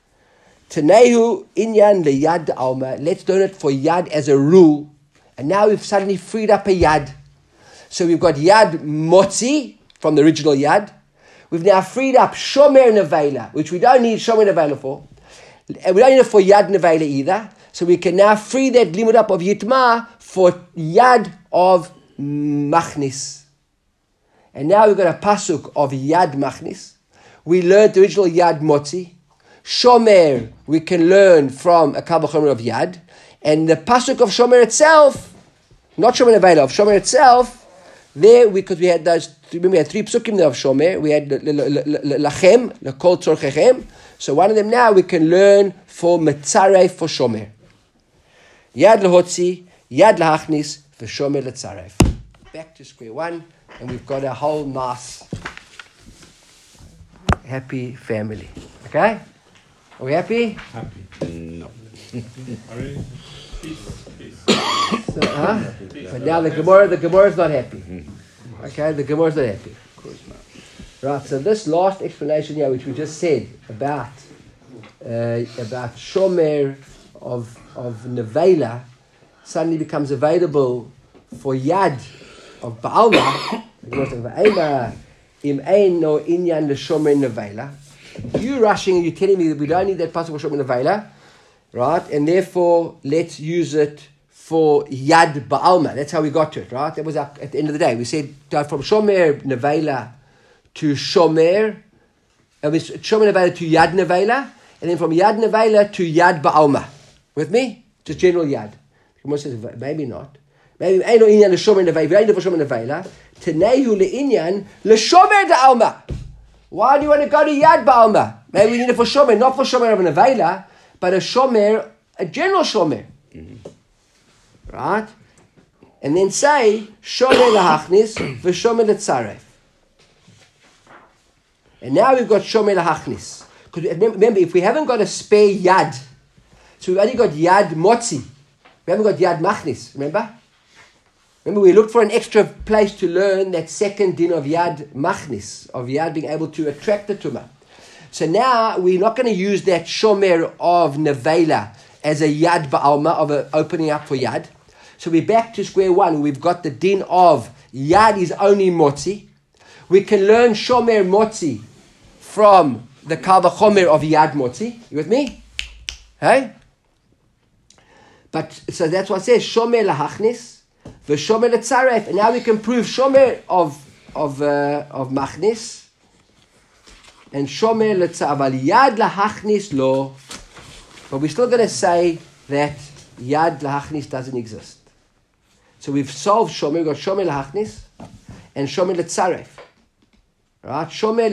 Tenehu inyan leyad alma. Let's learn it for yad as a rule. And now we've suddenly freed up a yad. So we've got yad motzi from the original yad. We've now freed up shomer nevela, which we don't need shomer nevela for. And we don't need it for yad nevela either. So we can now free that limud up of yitma for yad of machnis. And now we've got a pasuk of yad machnis. We learned the original yad motzi. Shomer, we can learn from a kal v'chomer of yad, and the pasuk of shomer itself, not shomer nevela, of shomer itself. There, because we had those, remember we had 3 psukim there of shomer. We had lachem, lekol tzorchechem. So one of them now we can learn for metzaref for shomer. Yad lehotzi, yad lahachnis, for shomer letzaref. Back to square one, and we've got a whole nice, happy family. Okay. Are we happy? Happy. No. So, but now the Gemara is not happy. Okay, the Gemara is not happy. Of course not. Right. So this last explanation here, which we just said about shomer of nevela, suddenly becomes available for yad of baalma. Im ein no inyan le shomer nevela. you rushing and you're telling me that we don't need that pasuk for Shomer Nevela, right? And therefore, let's use it for Yad Ba'alma. That's how we got to it, right? That was at the end of the day. We said from Shomer Nevela to Shomer, and we Shomer Nevela to Yad Nevela, and then from Yad Nevela to Yad Ba'alma. With me? Just general Yad. The Gemara says, maybe not. Maybe ain't no inyan l'shomer nevela. We ain't for shomer nevela. Tenehu le'inyan l'shomer da'alma. Why do you want to go to Yad Ba'alma? Maybe we need it for shomer, not for shomer of nevela, but a shomer, a general shomer. Right? And then say, shomer lahachnis v'shomer letzaref. And now we've got shomer lahachnis. Because remember, if we haven't got a spare yad, so we've only got yad motzi, we haven't got yad machnis, remember? Remember, we looked for an extra place to learn that second din of yad machnis, of yad being able to attract the tumah. So now we're not going to use that shomer of nevela as a yad ba'alma, of a opening up for yad. So we're back to square one. We've got the din of yad is only motzi. We can learn shomer motzi from the kal v'chomer of yad motzi. You with me? Hey? But so that's what it says, shomer lahachnis. V'shomer letzaref, and now we can prove shomer of machnis and shomer letzaref. Aval yad lahachnis lo, but we're still going to say that yad lahachnis doesn't exist. So we've solved shomer. We've got shomer lahachnis and shomer letzaref. Right? Shomer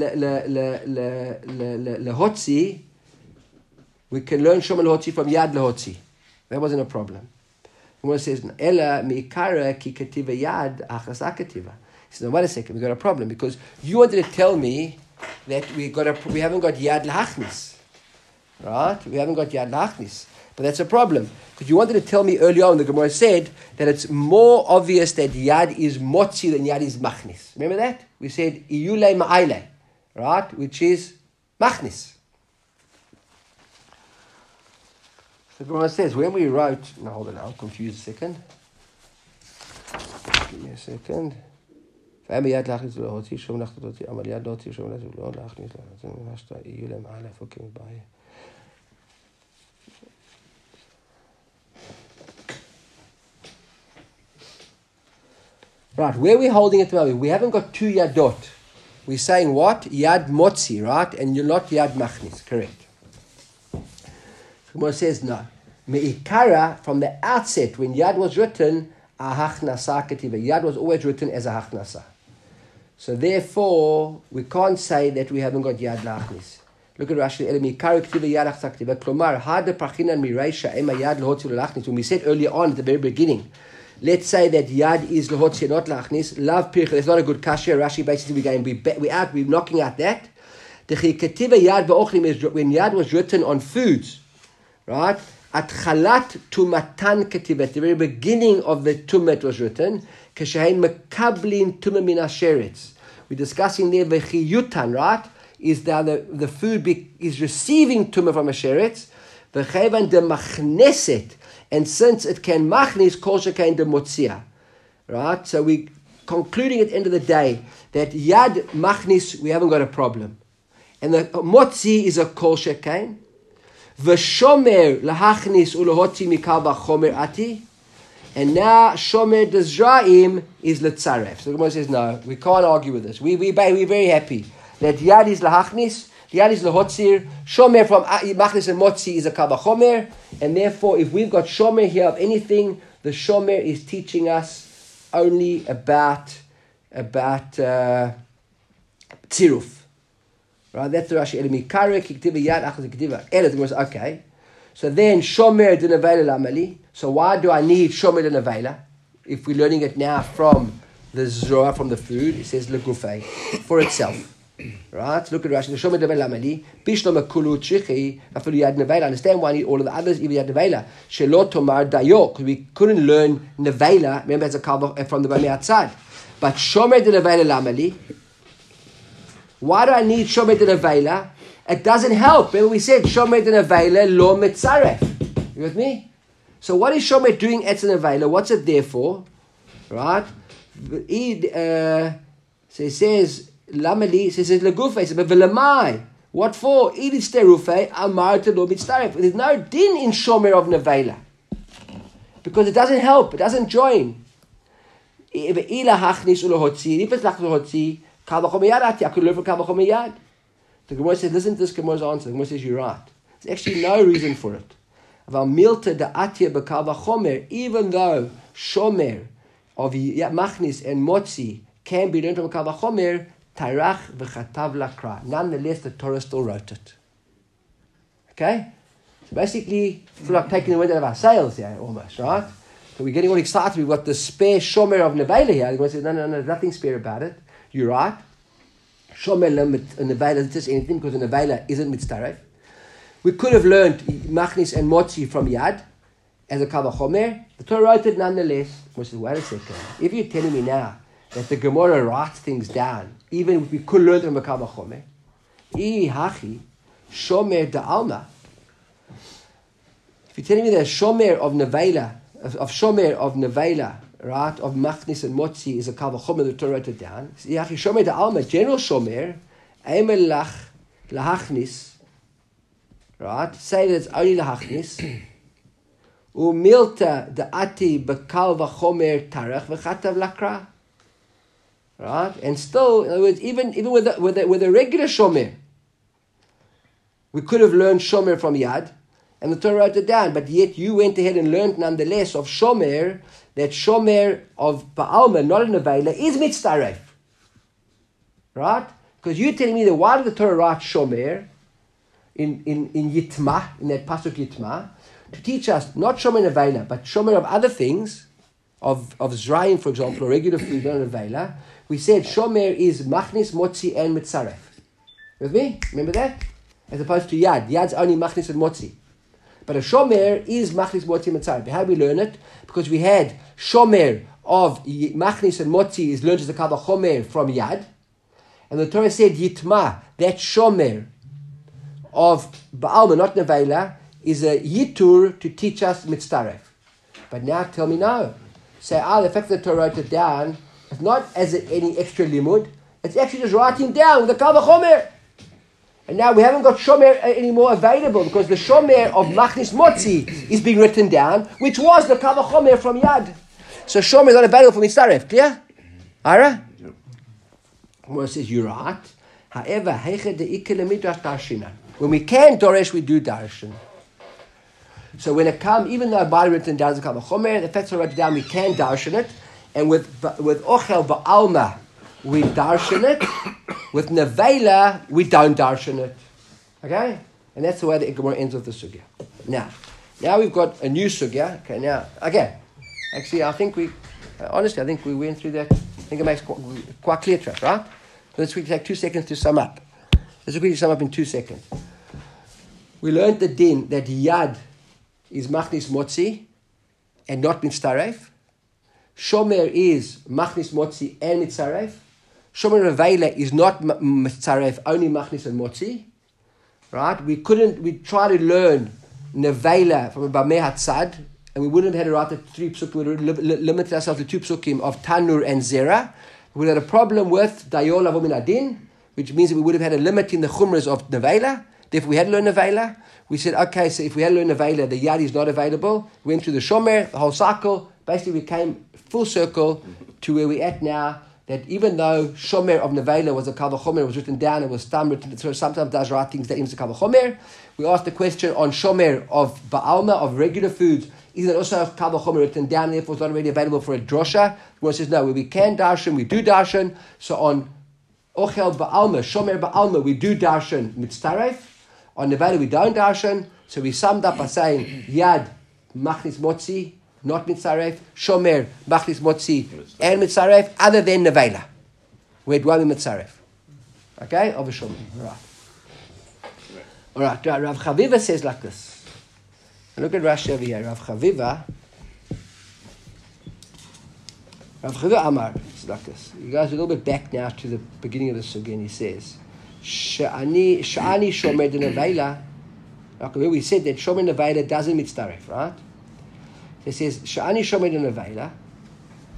lehotzi. We can learn shomer lehotzi from yad lehotzi. That wasn't a problem. It says, Ela mi'ikara ki ketiva yad achasa ketiva. He says, no, wait a second, we got a problem because you wanted to tell me that we haven't got yad lahachnis, right? We haven't got yad lahachnis, but that's a problem because you wanted to tell me earlier on. The Gemara said that it's more obvious that yad is motzi than yad is machnis. Remember that we said iyule ma'ile, right? Which is machnis. The Gemara says, when we wrote... No, hold on, I'm confused a second. Give me a second. Right, where are we holding it at the moment? We haven't got two yadot. We're saying what? Yad motzi, right? And you're not yad machnis, correct. Gemara says no. Me'ikara, from the outset, when Yad was written, ahachnasa ketiva. Yad was always written as a hachnasa. So therefore, we can't say that we haven't got Yad lachnis. Look at Rashi. Me'ikara ketiva Yad achsa ketiva. Klomar, hada prachinan mireisha ema Yad lehotzi lachnis. When we said earlier on at the very beginning, let's say that Yad is lehotzi not lachnis. Lav pircha. It's not a good kasha. Rashi basically we're knocking out that. The ketiva Yad ba'ochlim is when Yad was written on foods. Right? At chalat tumatan ketiva, at the very beginning of the tumat was written, keshahin mekablin tumah min asheretz. We're discussing there v'chiyutan, right? Is that the food is receiving tumah from asheretz, v'chevan de machneset, and since it can machnis, kol shekain de motzia. Right? So we concluding at the end of the day that yad machnis, we haven't got a problem. And the motzi is a kol shekain. V'shomer lahachnis ulehotzi mikal v'chomer ati, and now shomer dezraim is letzaref. So the Gemara says no, we can't argue with this. We're very happy that yad is lahachnis, yad is lehotzir, shomer from machnis and motzi is a kal v'chomer, and therefore if we've got shomer here of anything, the shomer is teaching us only about tziruf. Right, that's the Rashi. Okay. So then, shomer de nevela lamali. So why do I need shomer de nevela? If we're learning it now from the zroa, from the food, it says legufei, for itself. Right? Look at Rashi. The shomer de nevela lamali. Bishlom akulu trichi. Afilu yad nevela. Understand why I need all of the others, even yad nevela. Shelo tomar dayo. Because we couldn't learn nevela. Remember, as a kalva from the bami outside. But shomer de nevela lamali. Why do I need shomer de nevela? It doesn't help. Remember we said shomer de nevela lo mitzaref. You with me? So what is shomer doing at the nevela? What's it there for? Right? So it says lamali. It says legufa. But v'lemai. What for? There's no din in shomer of nevela. Because it doesn't help, it doesn't join. If it's lachni, I could learn from kal v'chomer yad. The Gemara says, listen to this Gemara's answer. The Gemara says, you're right. There's actually no reason for it. Even though shomer of machnis and motzi can be learned from kal v'chomer, tarach v'chatav lakra. Nonetheless, the Torah still wrote it. Okay? So basically, it's like taking the wind out of our sails here, almost, right? So we're getting all excited. We've got the spare shomer of nevela here. The Gemara says, no, there's nothing spare about it. You're right. Shomer nevela doesn't just anything because the nevela isn't mitzaref. We could have learned machnis and motzi from yad as a kal v'chomer. The Torah wrote it nonetheless. The Gemara says, wait a second. If you're telling me now that the Gemara writes things down, even if we could learn them from a kal v'chomer, hachi shomer da'alma. If you're telling me that shomer of nevela, right, of machnis and motzi is a kal v'chomer, the Torah wrote it down. Yachi shomer da'alma, general shomer, eimelach lahachnis, right? Say that it's only lahachnis. Umilta da'ati b'kal v'chomer tarach v'chatav lakra, right? And still, in other words, even with the regular shomer, we could have learned shomer from yad. And the Torah wrote it down, but yet you went ahead and learned nonetheless of shomer, that shomer of ba'alma, not in nevela, is mitzaref. Right? Because you're telling me that why did the Torah write shomer in Yitma, in that pasuk Yitma, to teach us not shomer nevela, but shomer of other things, of zrayim, for example, or regular food, not nevela. We said shomer is machnis, motzi, and mitzaref. With me? Remember that? As opposed to yad. Yad's only machnis and motzi. But a shomer is machnis, motzi, mitzaref. How do we learn it? Because we had shomer of machnis and motzi is learned as a kal v'chomer from yad. And the Torah said yitma, that shomer of ba'alma, not nevela, is a yitur to teach us mitzaref. But now tell me no. Say, the fact that the Torah wrote it down, it's not as any extra limud. It's actually just writing down with the kal v'chomer. And now we haven't got shomer anymore available because the shomer of machnis motzi is being written down, which was the kal v'chomer from yad. So shomer is not available for mitzaref. Clear? Ira? Yep. Well, it says, you're right. However, when we can doresh, we do darshan. So when it comes, even though Bari written down as a kal v'chomer, the fact that I wrote it down, we can darshan it. And with ochel ba'alma, we darshan it. With nevela, we don't darshan it. Okay? And that's the way the Gemara ends with the sugya. Now we've got a new sugya. Okay, actually, I think we went through that. I think it makes quite clear to us, right? Let's quickly take 2 seconds to sum up. Let's quickly sum up in 2 seconds. We learned the din that yad is machnis motzi and not mitzaref. Shomer is machnis motzi and mitzaref. Shomer nevela is not mitzaref, only machnis and motzi. Right? We tried to learn nevela from a bameh hatzad, and we wouldn't have had to write the 3 psukim. We would have limited ourselves to 2 psukim of tanur and zera. We would have had a problem with dayol avo min adin, which means that we would have had a limit in the chumras of nevela. Therefore, we had to learn nevela. We said, okay, so if we had to learn nevela, the yad is not available. We went through the shomer, the whole cycle. Basically, we came full circle to where we're at now, that even though shomer of nevela was a kal v'chomer, it was written down, it was written, so sometimes does write things that is a kal v'chomer. We asked the question on shomer of ba'alma, of regular foods, is it also a kal v'chomer written down, therefore it's not already available for a drosha? The one says, no, where we can darshan, we do darshan. So on ochel ba'alma, shomer ba'alma, we do darshan mitzaref. On nevela, we don't darshan. So we summed up by saying, yad, machnis motzi, not mitzaref, shomer, machnis motzi, and mitzaref, other than nevela. Where do I mean mitzaref? Okay? Of a shomer. All right. Rav Chaviva says like this. Look at Rashi over here. Rav Chaviva Amar says like this. You guys a little bit back now to the beginning of this again. He says, Sha'ani shomer de nevela. Okay, we said that shomer nevela doesn't mitzaref, right? It says, Sha'ani shomer de nevela,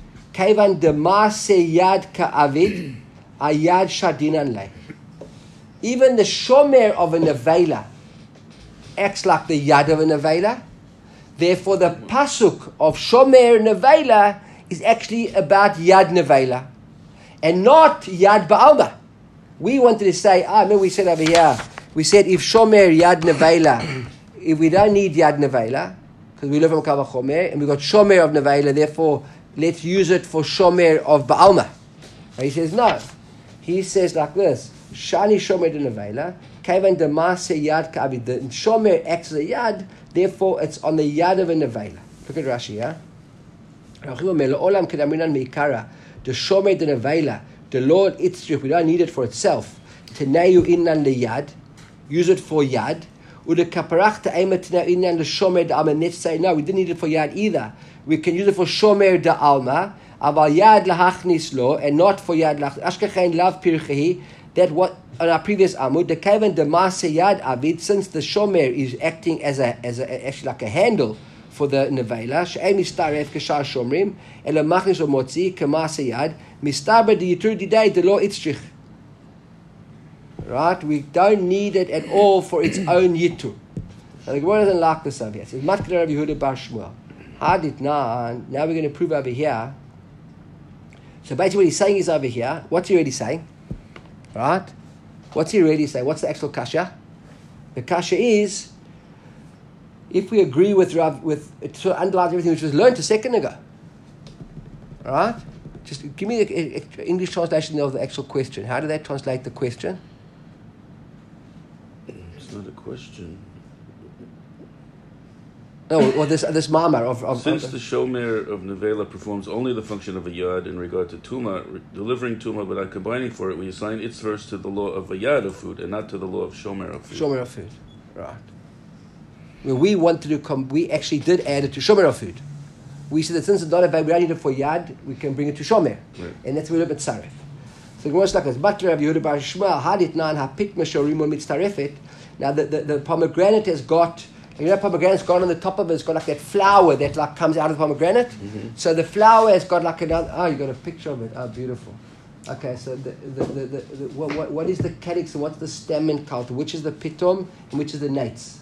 Kaivan de maase yad ka'avid, ayad shadinan lei. Even the shomer of a nevela acts like the yad of a nevela. Therefore, the pasuk of shomer nevela is actually about yad nevela and not yad ba'alma. We wanted to say, remember we said over here, we said if shomer yad nevela, if we don't need yad nevela, because we live from Kal Vachomer, and we've got shomer of nevela, therefore let's use it for shomer of ba'alma. And he says no. He says like this: Shani shomer de nevela, kavan de maase yad ka'avid. The shomer acts as a yad, therefore it's on the yad of a nevela. Look at Rashi, yeah. The shomer de nevela, the Lord Itzrich, we don't need it for itself. Tenayu innan le yad, use it for yad. Ude kaparach ta'ema tenayu innan le shomer de alma. Let's say no, we didn't need it for yad either. We can use it for shomer de alma. Aval yad lahachnis lo, and not for yad lach. Ashkechein lav pirchehi. That what on our previous amud, the kaven de maase yad avid, since the shomer is acting as actually like a handle for the nevela. She'em mistaref k'shar shomrim, ela machnis o motzi k'maase yad mistarber de yitur didei de lo itzrich. Right, we don't need it at all for its own yitur. Now the Gemara doesn't like this over here. It says Matkei Rabbi Yehuda bar Shmuel. Hadit nan. Now we're going to prove over here. So basically what he's saying is over here, what's he really saying? Right? What's he really saying? What's the actual kasha? The kasha is, if we agree with Rav, to underline everything which was learned a second ago. Right? Just give me the English translation of the actual question. How do they translate the question? It's not a question. No, or this mamar of Since the shomer of nevela performs only the function of a yad in regard to tuma, delivering tuma without combining for it, we assign its verse to the law of a yad of food and not to the law of shomer of food. Shomer of food, right? When we wanted to we actually did add it to shomer of food. We said that since it's not available, we don't need it for yad, we can bring it to shomer, right. And that's where we look at tzaref. So the Gemara is like this: Matkei Rabbi Yehuda bar Shmuel hadit nan hapitma shorimon mitzarefet. Now the pomegranate has got. You know, pomegranate's got on the top of it, it's got like that flower that like comes out of the pomegranate. Mm-hmm. So the flower has got like another. Oh, you got a picture of it. Oh, beautiful. Okay, so what is the calyx and what's the stem and culture? Which is the pitom and which is the nates?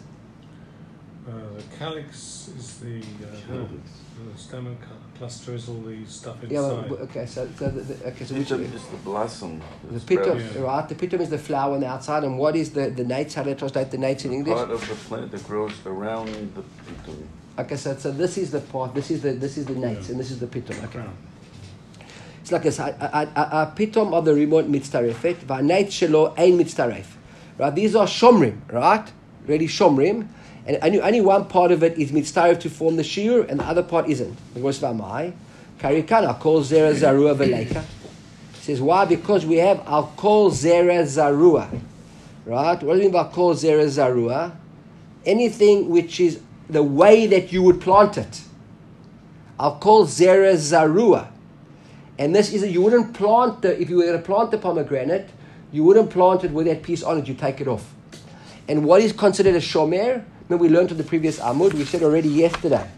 The calyx is the stem and cluster is all the stuff inside. Yeah, well, okay, so which is the blossom? The pitom, right? The pitom is the flower on the outside, and what is the nates? How do they translate the nates in English? Part of the plant that grows around the pitom. Okay, so this is the part. This is the nates, and this is the pitom. Okay. It's like this. A pitom of the remote mitztarefet, va'nait shelo ein mitztaref. Right? These are shomrim, right? Really shomrim. And only one part of it is mitztaref to form the shiur, and the other part isn't. The Gemara says, Karikana kol zera zarua v'leika. Says why? Because we have al kol zera zarua, right? What do you mean by kol zera zarua? Anything which is the way that you would plant it. Al kol zera zarua, and this is you wouldn't plant if you were going to plant the pomegranate, you wouldn't plant it with that piece on it. You take it off. And what is considered a shomer? Remember we learned on the previous Amud, we said already yesterday.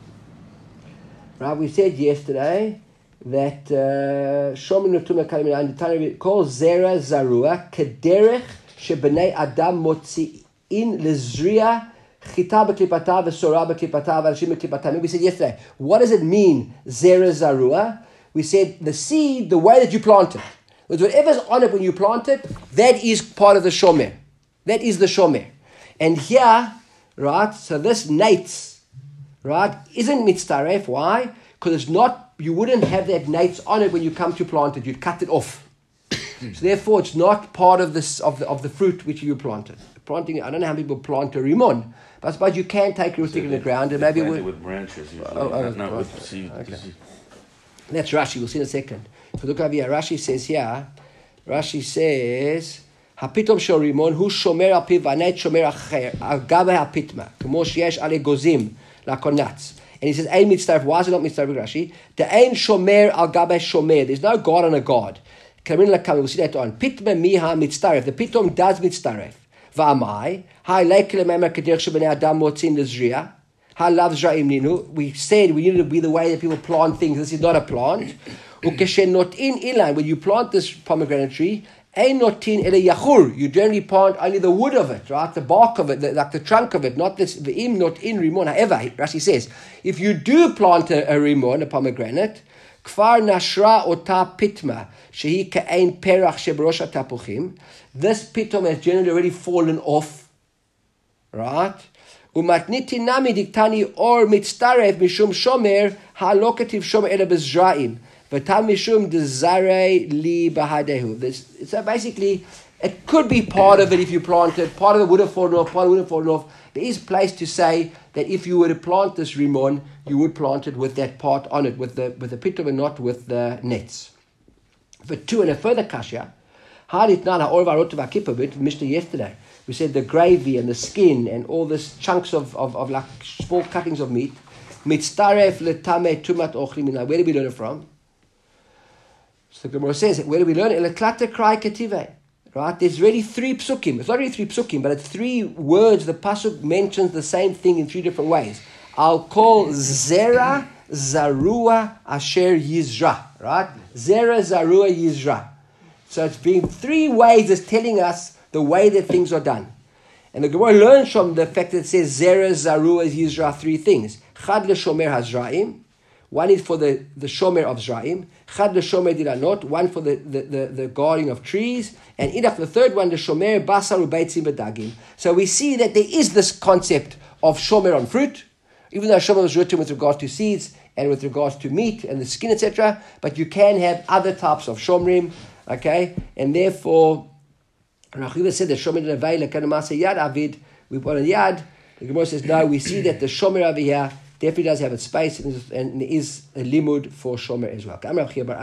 Right, we said yesterday that Shomer Nutuma Kalim called Zera Zarua Kederech Shebenei Adam Motzi'in Lezria Chita B'klipata V'Sorah B'klipata V'Anshim B'klipata. We said yesterday, what does it mean, Zera Zarua? We said the seed, the way that you plant it. Whatever's on it when you plant it, that is part of the Shomer. That is the Shomer. And here, right, so this nates, right, isn't mitztaref. Why? Because it's not, you wouldn't have that nates on it when you come to plant it. You'd cut it off. So therefore, it's not part of this of the fruit which you planted. Planting, I don't know how people plant a rimon, but I suppose you can take a stick in the ground and maybe with branches usually, not with seed. Okay. That's Rashi. We'll see in a second. If you look over here, Rashi says here, Rashi says, Hapitom shorimon hu shomer al piv v'anait shomer acher al gabe hapitma k'mo sheyesh ale gozim lakonatz. And he says, "Ein mitzdaref." Why is it not mitzdaref? Rashi, the ein shomer al gabe shomer. There's no God on a God. Kamin lakam. We'll see that on pitma miha mitzdaref. The pitom does mitzdaref. Va'amai hai leikel memer kederch shebenei adam motzin lezria. Ha lav zraim ninu. We said we needed to be the way that people plant things. This is not a plant. Ukeshen not in ilan. When you plant this pomegranate tree, Ein notin ele yachur. You generally plant only the wood of it, right? The bark of it, like the trunk of it, not this. Ve'im not in rimon. However, Rashi says, if you do plant a rimon, a pomegranate, kfar nashra ota pitma shehi ka'ein perach sheberosh tapuchim. This pitom has generally already fallen off, right? Umatniti nami diktani or mitztaref mishum shomer halokativ shomer ele bezraim. V'tam mishum desire li bahadehu. So basically, it could be part of it if you plant it. Part of it would have fallen off. Part of it would have fallen off. There is place to say that if you were to plant this rimon, you would plant it with that part on it, with the pitum and not with the nets. But two, and a further kasha, Mishnah yesterday, we said the gravy and the skin and all this chunks of like small cuttings of meat. Mitztaref letame tumat ochlim. Where do we learn it from? So the Gemara says, where do we learn it? Right? There's really 3 psukim. It's not really 3 psukim, but it's 3 words. The pasuk mentions the same thing in 3 different ways. I'll call zera zarua asher yizra. Right? Zera zarua yizra. So it's being 3 ways. It's telling us the way that things are done. And the Gemara learns from the fact that it says zera zarua yizra 3 things. Chad leshomer hazraim. One is for the shomer of Zraim. Chad l'shomer dilanot. One for the guarding of trees. And idach, the third one, the shomer basar ubeitzim v'dagim. So we see that there is this concept of shomer on fruit, even though shomer was written with regards to seeds and with regards to meat and the skin, etc. But you can have other types of shomrim, okay? And therefore, Rachiva said the shomer nevei lekanamasa yad avid. We put on yad. The Gemara says no. We see that the shomer over here definitely does have its space, and there is a limud for shomer as well.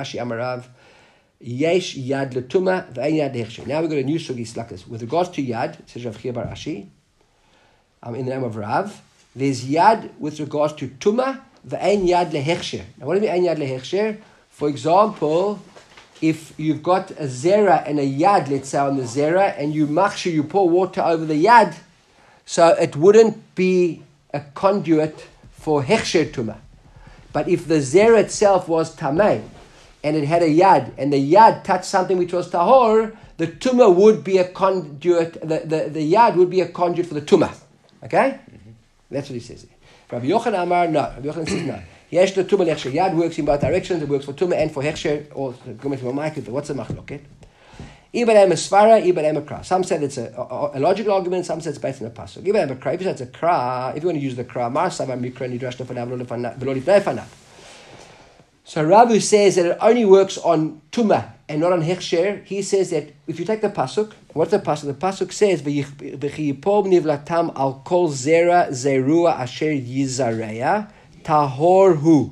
Yesh yad letuma v'ein yad lehechsher. Now we've got a new sugis like this. With regards to yad, says Rav Chia bar Ashi, in the name of Rav, there's yad with regards to tuma v'ein yad lehechsher. Now what do you mean ein yad lehechsher? For example, if you've got a zera and a yad, let's say on the zera, and you machshir, you pour water over the yad, so it wouldn't be a conduit for hechsher tuma. But if the zera itself was tamei, and it had a yad, and the yad touched something which was tahor, the tuma would be a conduit, the yad would be a conduit for the tuma. Okay? Mm-hmm. That's what he says. Rabbi Yochanan Amar, no. Rabbi Yochanan says no. Yesh the tuma lechsher. Yad works in both directions. It works for tuma and for hechsher, or what's the machloket? Ibanem a svara, ibanem a kra. Some said it's a logical argument, some said it's based on a pasuk. Ibanem a kra, if it's a kra, if you want to use the kra, mar savar mikra nidrash lefanav v'lo lifnei fanav. So Ravu says that it only works on tuma and not on hechsher. He says that if you take the pasuk, what's the pasuk? The pasuk says v'chiyipol nivlatam al kol zera zerua asher yizareya tahor hu.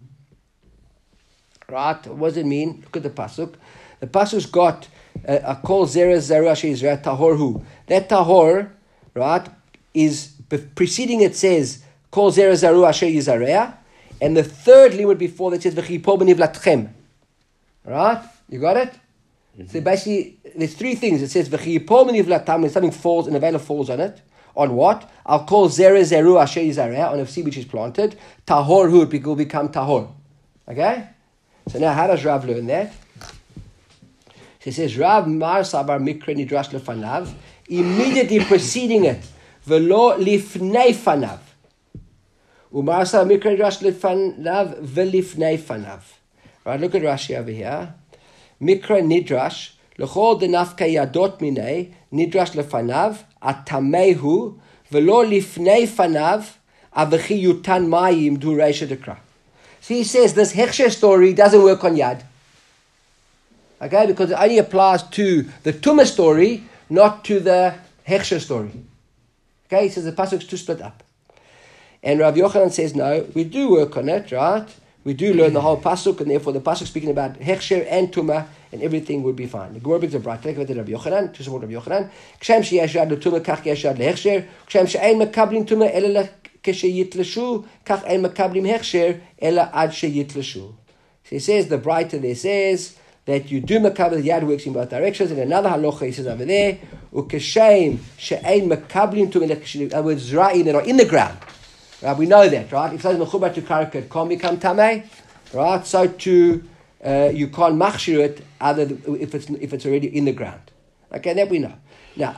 Right? What does it mean? Look at the pasuk. The pasuk's got a kol zera zerua asher yizareya tahor hu. That tahor, right, is preceding it says kol zera zerua asher yizareya. And the third limud before that says v'chiyipol b'nivlatchem. Right? You got it? Mm-hmm. So basically, there's 3 things. It says v'chiyipol b'nivlatam, when something falls and a veil falls on it. On what? I'll call zera zeru asher yizareh, on a seed which is planted. Tahor hu, it will become tahor. Okay? So now how does Rav learn that? So he says, Rav mar sabar mikra nidrash lefanav, immediately preceding it, v'lo lifnei fanav. Umarsa mikra nidrash lefanav v'lifnei fanav. Right, look at Rashi over here. Mikra nidrash lechol denafka yadot minei nidrash lefanav atamehu v'lo lifnei fanav avechi yutan mayim du reisha dekra. So he says this hechsher story doesn't work on yad. Okay, because it only applies to the tumah story, not to the hechsher story. Okay, he says the pasuk's too split up. And Rav Yochanan says, no, we do work on it, right? We do learn the whole pasuk, and therefore the pasuk speaking about hechsher and tumah, and everything would be fine. The Gemara brings a bright take with Rav Yochanan, to support Rav Yochanan. Kshem sheyesh yad letumah, kach yesh yad lehechsher. Kshem she'ein makablim tumah, ela kesheyitlashu, kach ein makablim hechsher, ela ad sheyitlashu. So he says, the brighter there says, that you do makabel, the yad works in both directions. And another halacha, he says over there, ukeshem she'ein makablim tumah, in other words, zra'im that are in the ground. Right, we know that, right? If something mechubar to karka, it can't become tamei, right? So to you can't machshir it if it's already in the ground. Okay, that we know. Now,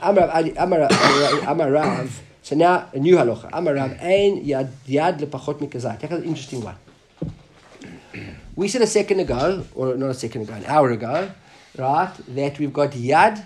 Amar Rav. So now a new halacha. Amar Rav ein yad lepachot mikazayit. That's an interesting one. We said a second ago, or not a second ago, an hour ago, right, that we've got yad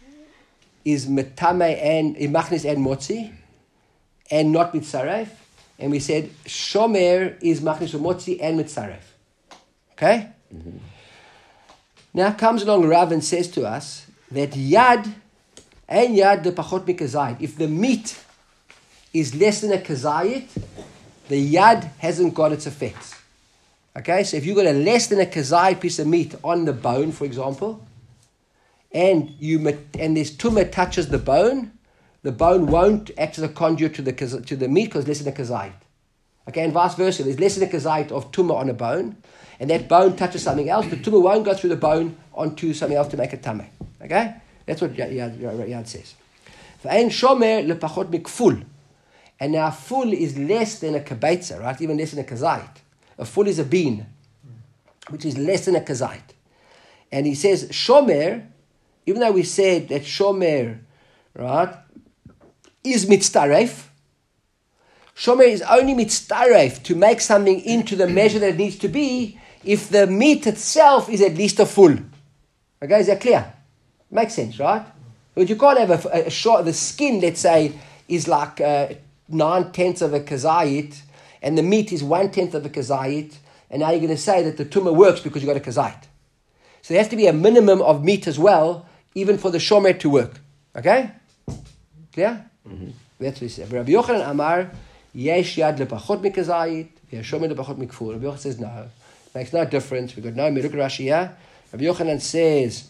is metame and machnis and motzi, and not mitzaref. And we said shomer is machnis motzi and mitzaref. Okay? Mm-hmm. Now comes along Rav and says to us that yad and yad the pachot mikazayit. If the meat is less than a kazayit, the yad hasn't got its effects. Okay, so if you've got a less than a kazayit piece of meat on the bone, for example, and this tumah touches the bone won't act as a conduit to the meat because less than a kazayit. Okay, and vice versa. There's less than a kazayit of tumah on a bone, and that bone touches something else. The tumah won't go through the bone onto something else to make a tameh. Okay, that's what Yad says. V'ein shomer lepachot mikful, and now full is less than a kabeitza, right? Even less than a kazayit. A full is a bean, which is less than a kazayit. And he says shomer, even though we said that shomer, right, is mitztaref. Shomer is only mitztaref to make something into the measure that it needs to be if the meat itself is at least a full. Okay, is that clear? Makes sense, right? But you can't have a short, the skin, let's say, is like 9/10 of a kazayit, and the meat is 1/10 of a kazayit, and now you're going to say that the tumah works because you've got a kazayit. So there has to be a minimum of meat as well, even for the shomer to work. Okay? Clear? Mm-hmm. That's what he said. Rabbi Yochanan Amar, yesh yad lepachot mikazayit, yesh shomer lepachot mikful. Rabbi Yochanan says, no, makes no difference. We've got no Miruk Rashi here. Rabbi Yochanan says,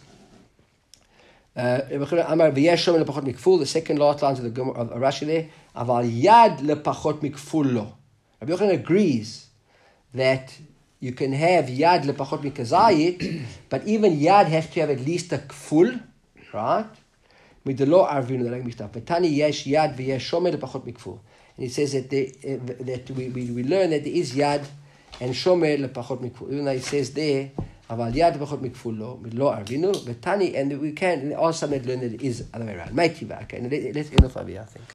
Rabbi Yochanan Amar, yesh shomer lepachot mikful, the second last lines of the Rashi there, aval yad lepachot mikful lo. Rabbi Yochanan agrees that you can have yad lepachot mikazayit, but even yad has to have at least a kful, right? Midlo arvinu like mishnah. Betani yesh yad v'yesh shomer lepachot mikful. And he says that we learn that there is yad and shomer lepachot mikful. Even though he says there, aval yad lepachot mikful lo midlo arvinu. Betani, and we can also learn that it is other way around. Meitiva. Okay, let's end off over here, I think.